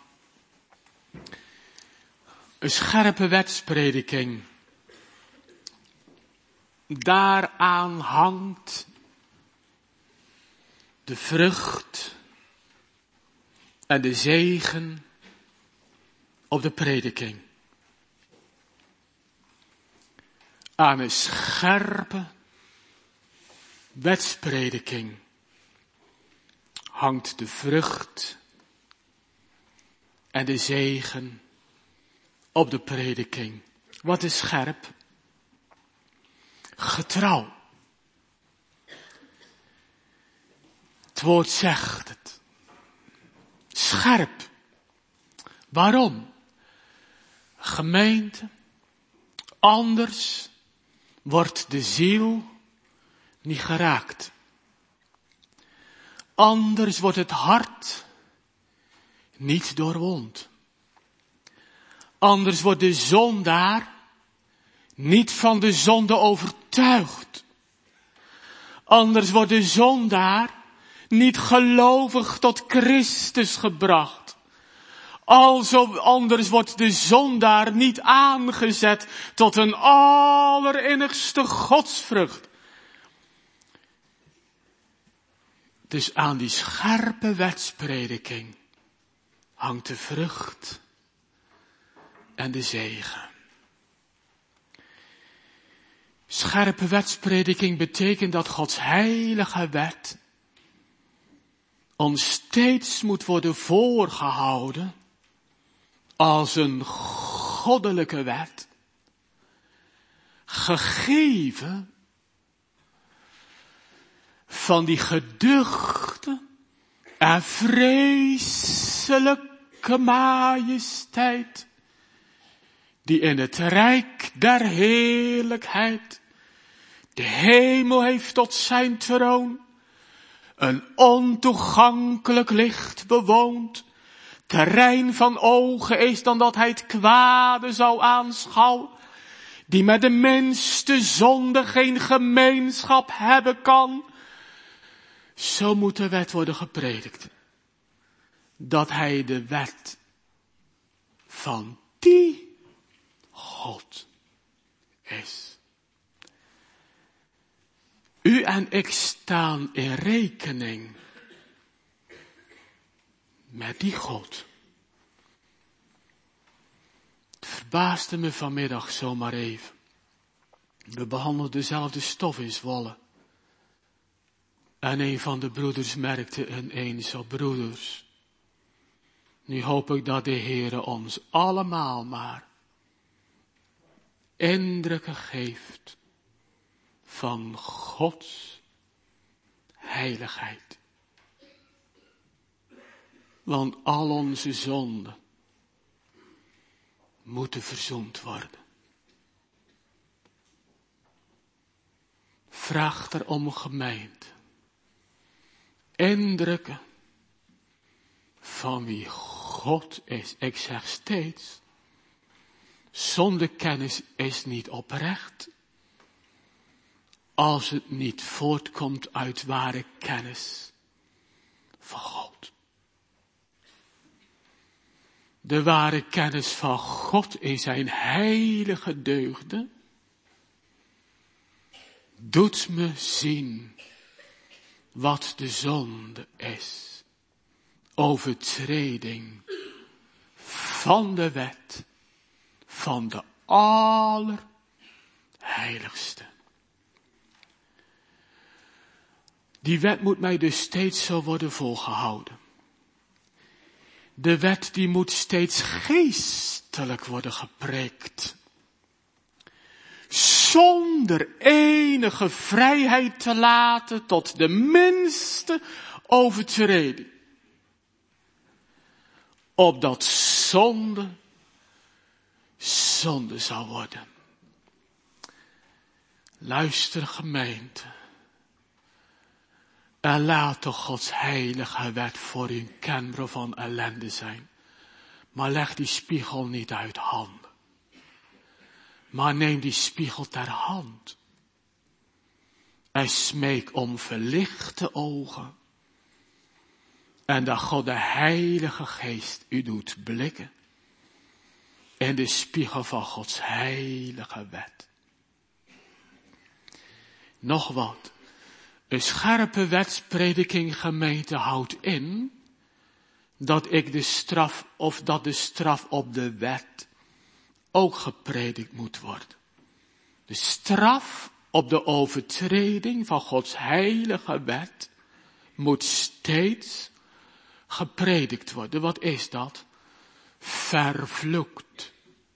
Een scherpe wetsprediking. Daaraan hangt de vrucht en de zegen op de prediking. Aan een scherpe wetsprediking hangt de vrucht en de zegen op de prediking. Wat is scherp? Getrouw. Het woord zegt het. Scherp. Waarom? Gemeente, anders wordt de ziel niet geraakt. Anders wordt het hart niet doorwond. Anders wordt de zondaar niet van de zonde overtuigd. Anders wordt de zondaar niet gelovig tot Christus gebracht. Alzo anders wordt de zondaar niet aangezet tot een allerinnigste godsvrucht. Dus aan die scherpe wetsprediking hangt de vrucht en de zegen. Scherpe wetsprediking betekent dat Gods heilige wet ons steeds moet worden voorgehouden als een goddelijke wet, gegeven van die geduchte en vreselijke majesteit, die in het rijk der heerlijkheid de hemel heeft tot zijn troon, een ontoegankelijk licht bewoont, terrein van ogen is dan dat hij het kwade zou aanschouwen, die met de minste zonde geen gemeenschap hebben kan. Zo moet de wet worden gepredikt, dat hij de wet van die God is. U en ik staan in rekening met die God. Het verbaasde me vanmiddag zomaar even. We behandelden dezelfde stof in Zwolle. En een van de broeders merkte ineens op: broeders, nu hoop ik dat de Heere ons allemaal maar indrukken geeft van Gods heiligheid. Want al onze zonden moeten verzoend worden. Vraag er om, gemeente. Indrukken van wie God is. Ik zeg steeds, zonder kennis is niet oprecht, als het niet voortkomt uit ware kennis van God. De ware kennis van God in zijn heilige deugden doet me zien wat de zonde is. Overtreding van de wet van de allerheiligste. Die wet moet mij dus steeds zo worden volgehouden. De wet die moet steeds geestelijk worden gepreekt. Zonder enige vrijheid te laten tot de minste overtreding. Opdat zonde, zonde zal worden. Luister, gemeente. En laat toch Gods heilige wet voor u een kenbron van ellende zijn. Maar leg die spiegel niet uit handen. Maar neem die spiegel ter hand. En smeek om verlichte ogen. En dat God de Heilige Geest u doet blikken. In de spiegel van Gods heilige wet. Nog wat. Een scherpe wetsprediking gemeente houdt in. Dat ik de straf of dat de straf op de wet ook gepredikt moet worden. De straf op de overtreding van Gods heilige wet moet steeds gepredikt worden. Wat is dat? Vervloekt.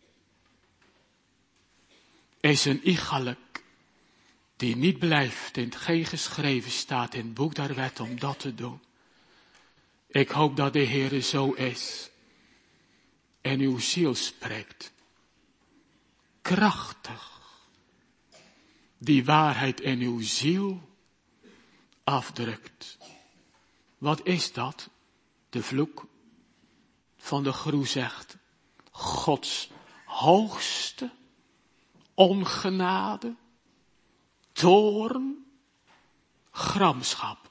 Is een iegelijk die niet blijft in hetgeen geschreven staat in het boek der wet om dat te doen. Ik hoop dat de Heere zo is en uw ziel spreekt. Krachtig. Die waarheid in uw ziel afdrukt. Wat is dat? De vloek van de groe zegt. Gods hoogste ongenade, toorn, gramschap.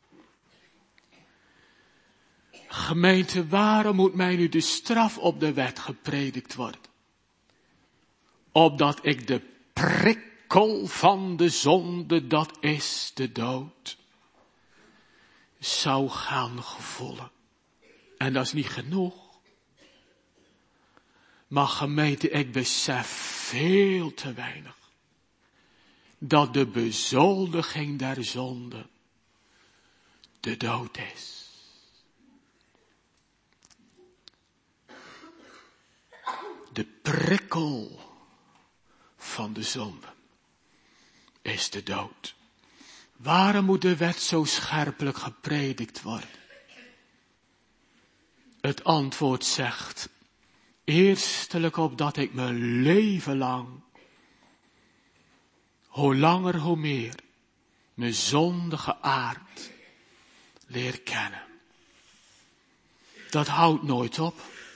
Gemeente, waarom moet mij nu de straf op de wet gepredikt worden? Opdat ik de prikkel van de zonde, dat is de dood, zou gaan gevoelen. En dat is niet genoeg. Maar gemeente, ik besef veel te weinig. Dat de bezoldiging der zonde de dood is. De prikkel van de zonde is de dood. Waarom moet de wet zo scherpelijk gepredikt worden? Het antwoord zegt, eerstelijk opdat ik mijn leven lang, hoe langer hoe meer, mijn zondige aard leer kennen. Dat houdt nooit op.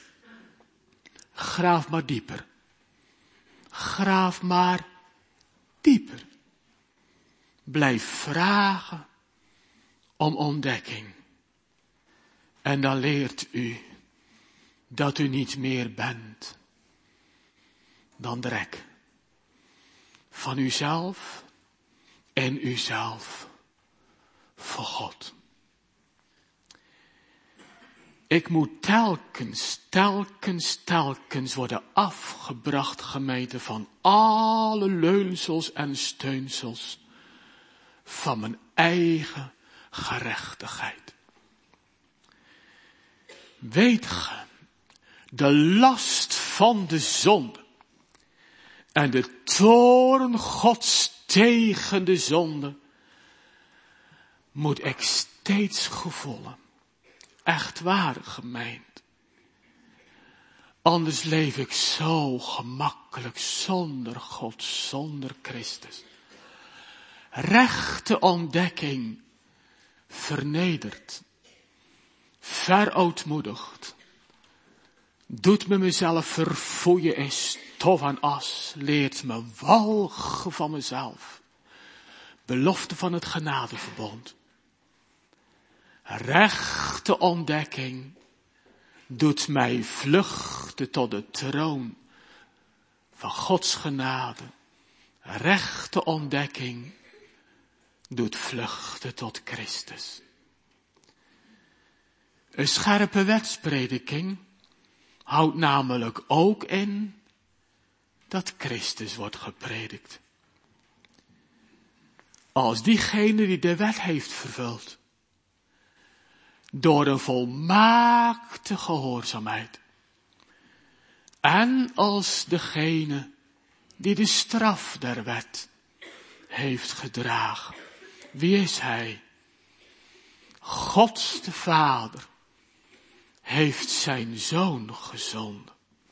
Graaf maar dieper. Graaf maar dieper. Blijf vragen om ontdekking. En dan leert u dat u niet meer bent dan drek van uzelf en uzelf voor God. Ik moet telkens, telkens, telkens worden afgebracht, gemeente, van alle leunsels en steunsels van mijn eigen gerechtigheid. Weet ge, de last van de zonde en de toorn Gods tegen de zonde moet ik steeds gevoelen. Echt waar, gemeente. Anders leef ik zo gemakkelijk zonder God, zonder Christus. Rechte ontdekking vernederd, verootmoedigd, doet me mezelf verfoeien in stof en as, leert me walgen van mezelf, belofte van het genadeverbond. Rechte ontdekking doet mij vluchten tot de troon van Gods genade. Rechte ontdekking doet vluchten tot Christus. Een scherpe wetsprediking houdt namelijk ook in dat Christus wordt gepredikt. Als diegene die de wet heeft vervuld. Door een volmaakte gehoorzaamheid. En als degene die de straf der wet heeft gedragen. Wie is hij? God de Vader heeft zijn Zoon gezonden.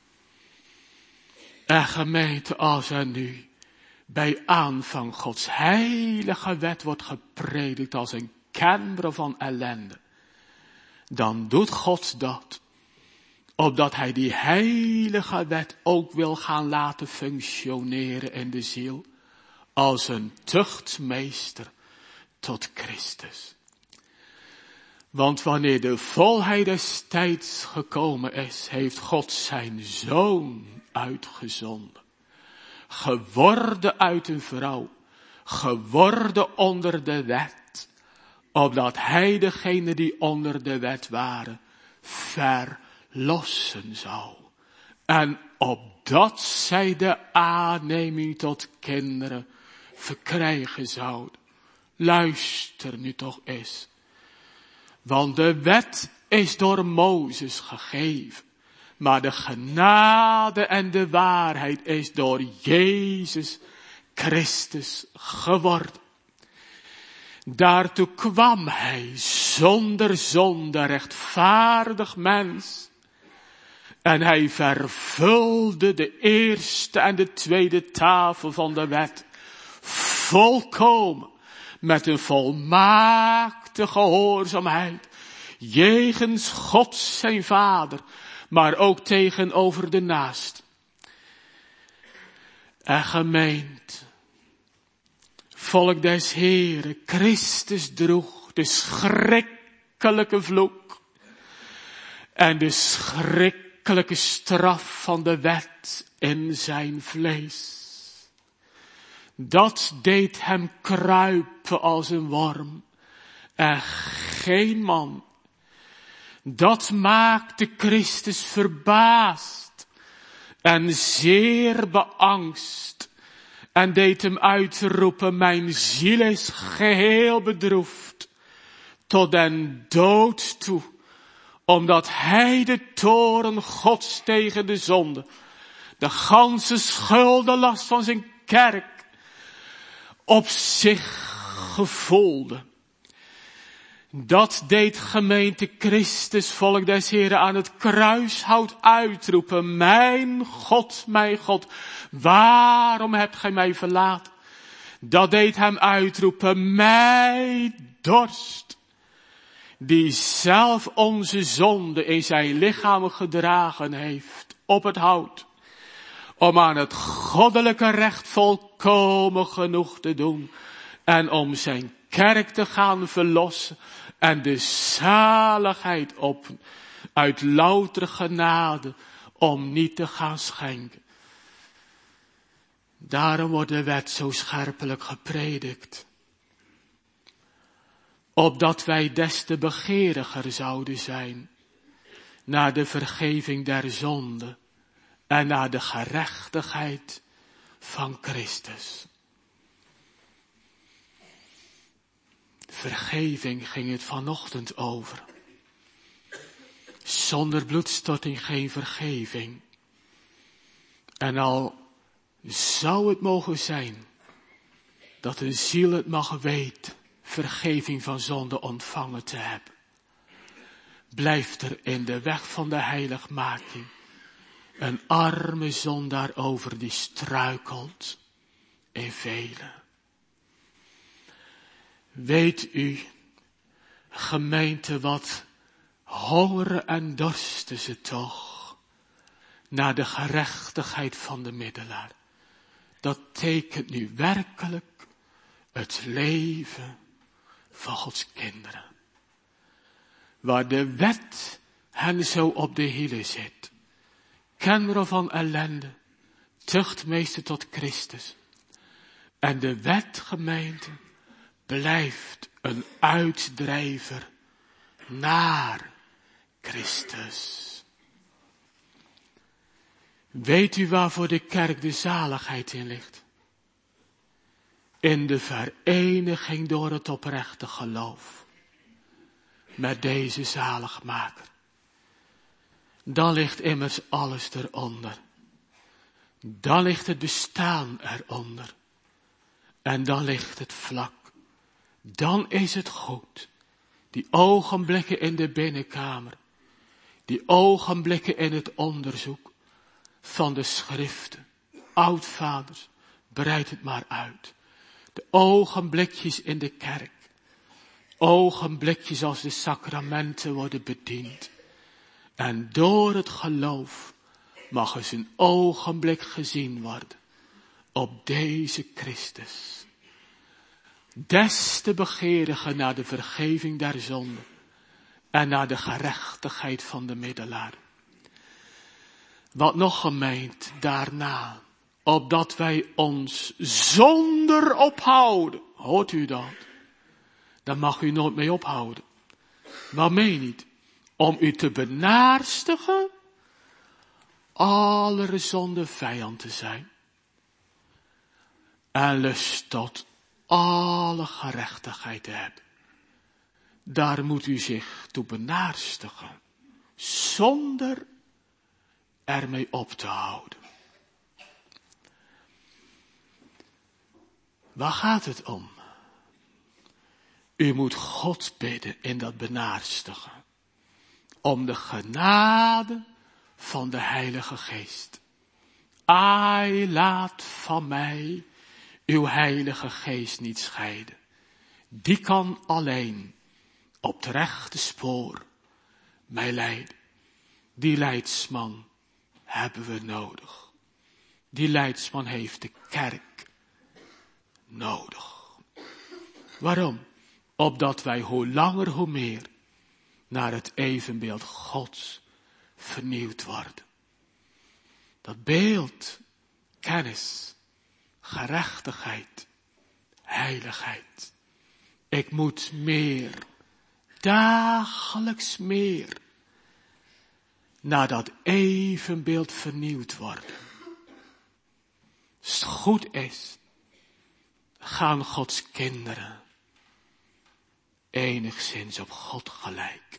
En gemeente, als er nu bij aanvang Gods heilige wet wordt gepredikt als een kennere van ellende, dan doet God dat, opdat hij die heilige wet ook wil gaan laten functioneren in de ziel, als een tuchtmeester tot Christus. Want wanneer de volheid des tijds gekomen is, heeft God zijn zoon uitgezonden. Geworden uit een vrouw, geworden onder de wet, opdat hij degene die onder de wet waren, verlossen zou. En opdat zij de aanneming tot kinderen verkrijgen zouden. Luister nu toch eens. Want de wet is door Mozes gegeven. Maar de genade en de waarheid is door Jezus Christus geworden. Daartoe kwam hij zonder zonde, rechtvaardig mens. En hij vervulde de eerste en de tweede tafel van de wet. Volkomen. Met een volmaakte gehoorzaamheid. Jegens God zijn vader. Maar ook tegenover de naast. En gemeente. Volk des Heren. Christus droeg de schrikkelijke vloek. En de schrikkelijke straf van de wet in zijn vlees. Dat deed hem kruipen als een worm. En geen man. Dat maakte Christus verbaasd. En zeer beangst. En deed hem uitroepen, mijn ziel is geheel bedroefd. Tot den dood toe. Omdat hij de toren Gods tegen de zonde. De ganse schuldenlast van zijn kerk. Op zich gevoelde. Dat deed gemeente Christus, volk des Heren, aan het kruishout uitroepen. Mijn God, mijn God, waarom hebt gij mij verlaten? Dat deed hem uitroepen, mij dorst. Die zelf onze zonde in zijn lichaam gedragen heeft op het hout. Om aan het goddelijke recht volkomen genoeg te doen. En om zijn kerk te gaan verlossen. En de zaligheid op uit loutere genade om niet te gaan schenken. Daarom wordt de wet zo scherpelijk gepredikt. Opdat wij des te begeeriger zouden zijn. Naar de vergeving der zonde. En naar de gerechtigheid van Christus. Vergeving ging het vanochtend over. Zonder bloedstorting geen vergeving. En al zou het mogen zijn dat een ziel het mag weten vergeving van zonde ontvangen te hebben, blijft er in de weg van de heiligmaking een arme zondaar over die struikelt in velen. Weet u, gemeente, wat hongeren en dorsten ze toch naar de gerechtigheid van de middelaar. Dat tekent nu werkelijk het leven van Gods kinderen. Waar de wet hen zo op de hielen zit. Kenner van ellende, tuchtmeester tot Christus. En de wet, gemeente, blijft een uitdrijver naar Christus. Weet u waarvoor de kerk de zaligheid in ligt? In de vereniging door het oprechte geloof. Met deze zaligmaker. Dan ligt immers alles eronder. Dan ligt het bestaan eronder. En dan ligt het vlak. Dan is het goed. Die ogenblikken in de binnenkamer. Die ogenblikken in het onderzoek. Van de schriften. Oudvaders, breid het maar uit. De ogenblikjes in de kerk. Ogenblikjes als de sacramenten worden bediend. En door het geloof mag eens een ogenblik gezien worden op deze Christus. Des te begeeriger naar de vergeving der zonde en naar de gerechtigheid van de middelaar. Wat nog gemeend daarna, opdat wij ons zonder ophouden. Hoort u dat? Daar mag u nooit mee ophouden. Waarmee niet? Om u te benaarstigen, aller zonde vijand te zijn. En lust tot alle gerechtigheid te hebben. Daar moet u zich toe benaarstigen, zonder ermee op te houden. Waar gaat het om? U moet God bidden in dat benaarstigen. Om de genade van de Heilige Geest. Ai, laat van mij uw Heilige Geest niet scheiden. Die kan alleen op het rechte spoor mij leiden. Die leidsman hebben we nodig. Die leidsman heeft de kerk nodig. Waarom? Opdat wij hoe langer hoe meer naar het evenbeeld Gods vernieuwd worden. Dat beeld, kennis, gerechtigheid, heiligheid. Ik moet meer, dagelijks meer, naar dat evenbeeld vernieuwd worden. Als het goed is, gaan Gods kinderen enigszins op God gelijk.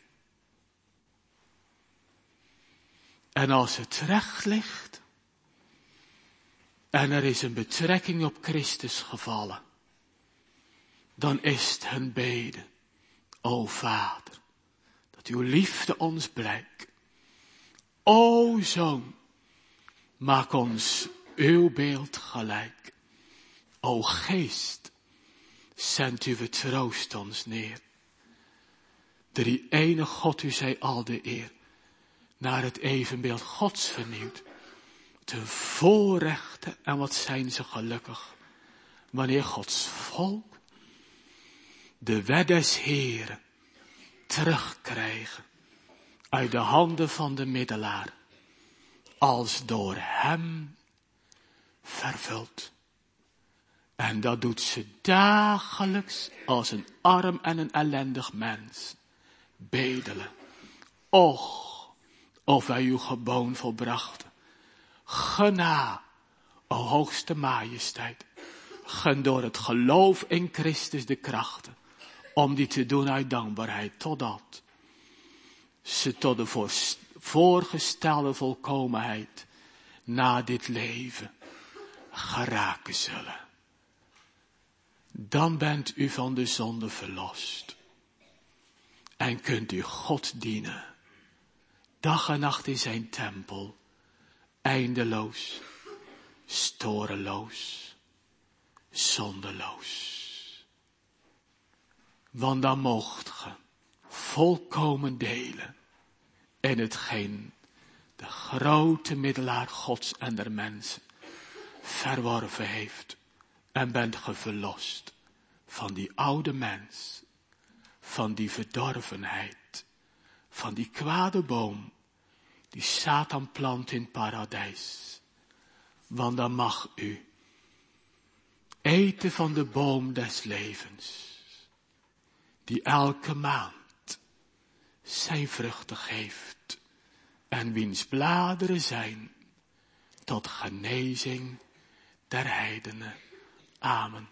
En als het recht ligt, en er is een betrekking op Christus gevallen, dan is het hun bede, o Vader, dat uw liefde ons blijkt. O Zoon, maak ons uw beeld gelijk. O Geest, zend uw troost ons neer. Drie ene God, u zij al de eer, naar het evenbeeld Gods vernieuwd. Ten voorrechte, en wat zijn ze gelukkig, wanneer Gods volk de wet des Heeren terugkrijgen uit de handen van de middelaar, als door hem vervuld. En dat doet ze dagelijks als een arm en een ellendig mens bedelen. Och, of wij uw geboon volbrachten. Gena, o hoogste majesteit, gun door het geloof in Christus de krachten, om die te doen uit dankbaarheid, totdat ze tot de voorgestelde volkomenheid na dit leven geraken zullen. Dan bent u van de zonde verlost. En kunt u God dienen. Dag en nacht in zijn tempel. Eindeloos. Storeloos. Zondeloos. Want dan moogt ge volkomen delen in hetgeen de grote middelaar Gods en der mensen verworven heeft. En bent ge verlost van die oude mens, van die verdorvenheid, van die kwade boom, die Satan plant in het paradijs. Want dan mag u eten van de boom des levens, die elke maand zijn vruchten geeft, en wiens bladeren zijn tot genezing der heidenen. Amen.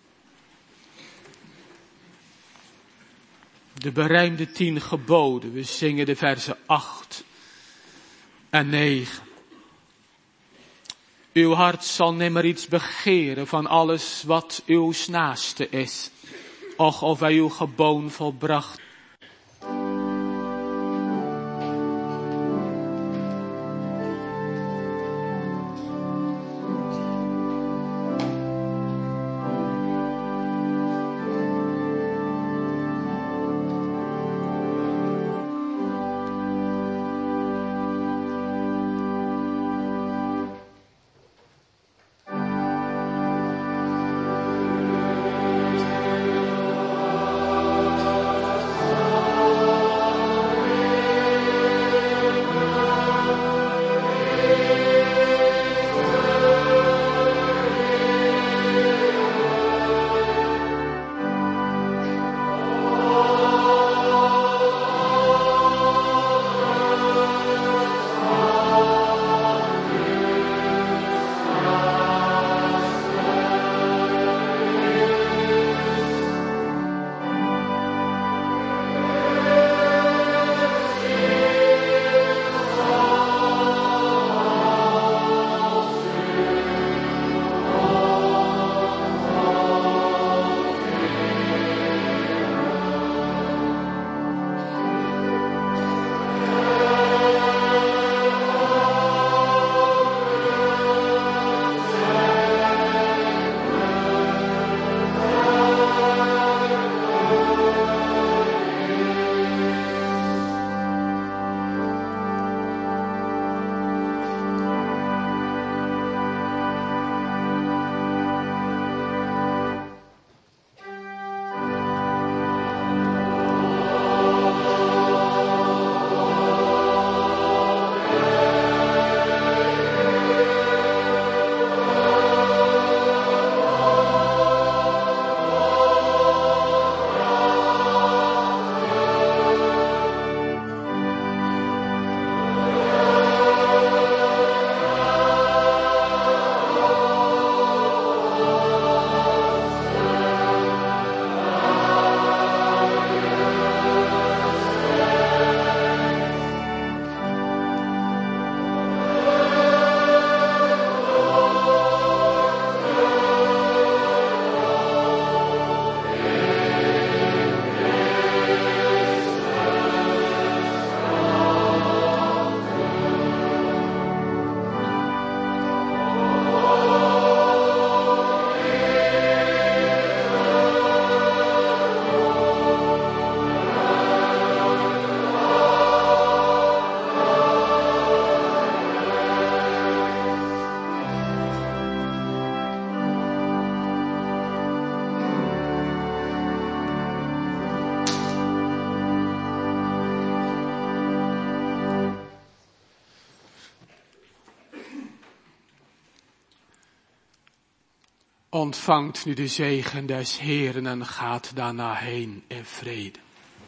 De berijmde tien geboden. We zingen de versen acht en negen. Uw hart zal nimmer iets begeren van alles wat uw naaste is. Och, of hij uw geboon volbracht. Ontvangt nu de zegen des Heeren en gaat daarna heen in vrede.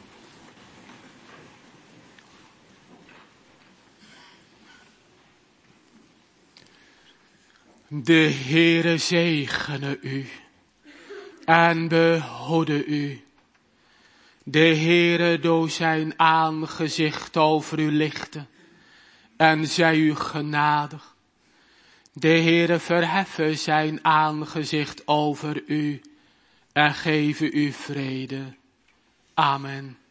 De Heere zegene u en behoede u. De Heere doe zijn aangezicht over u lichten en zij u genadig. De Heere verheffen zijn aangezicht over u en geven u vrede. Amen.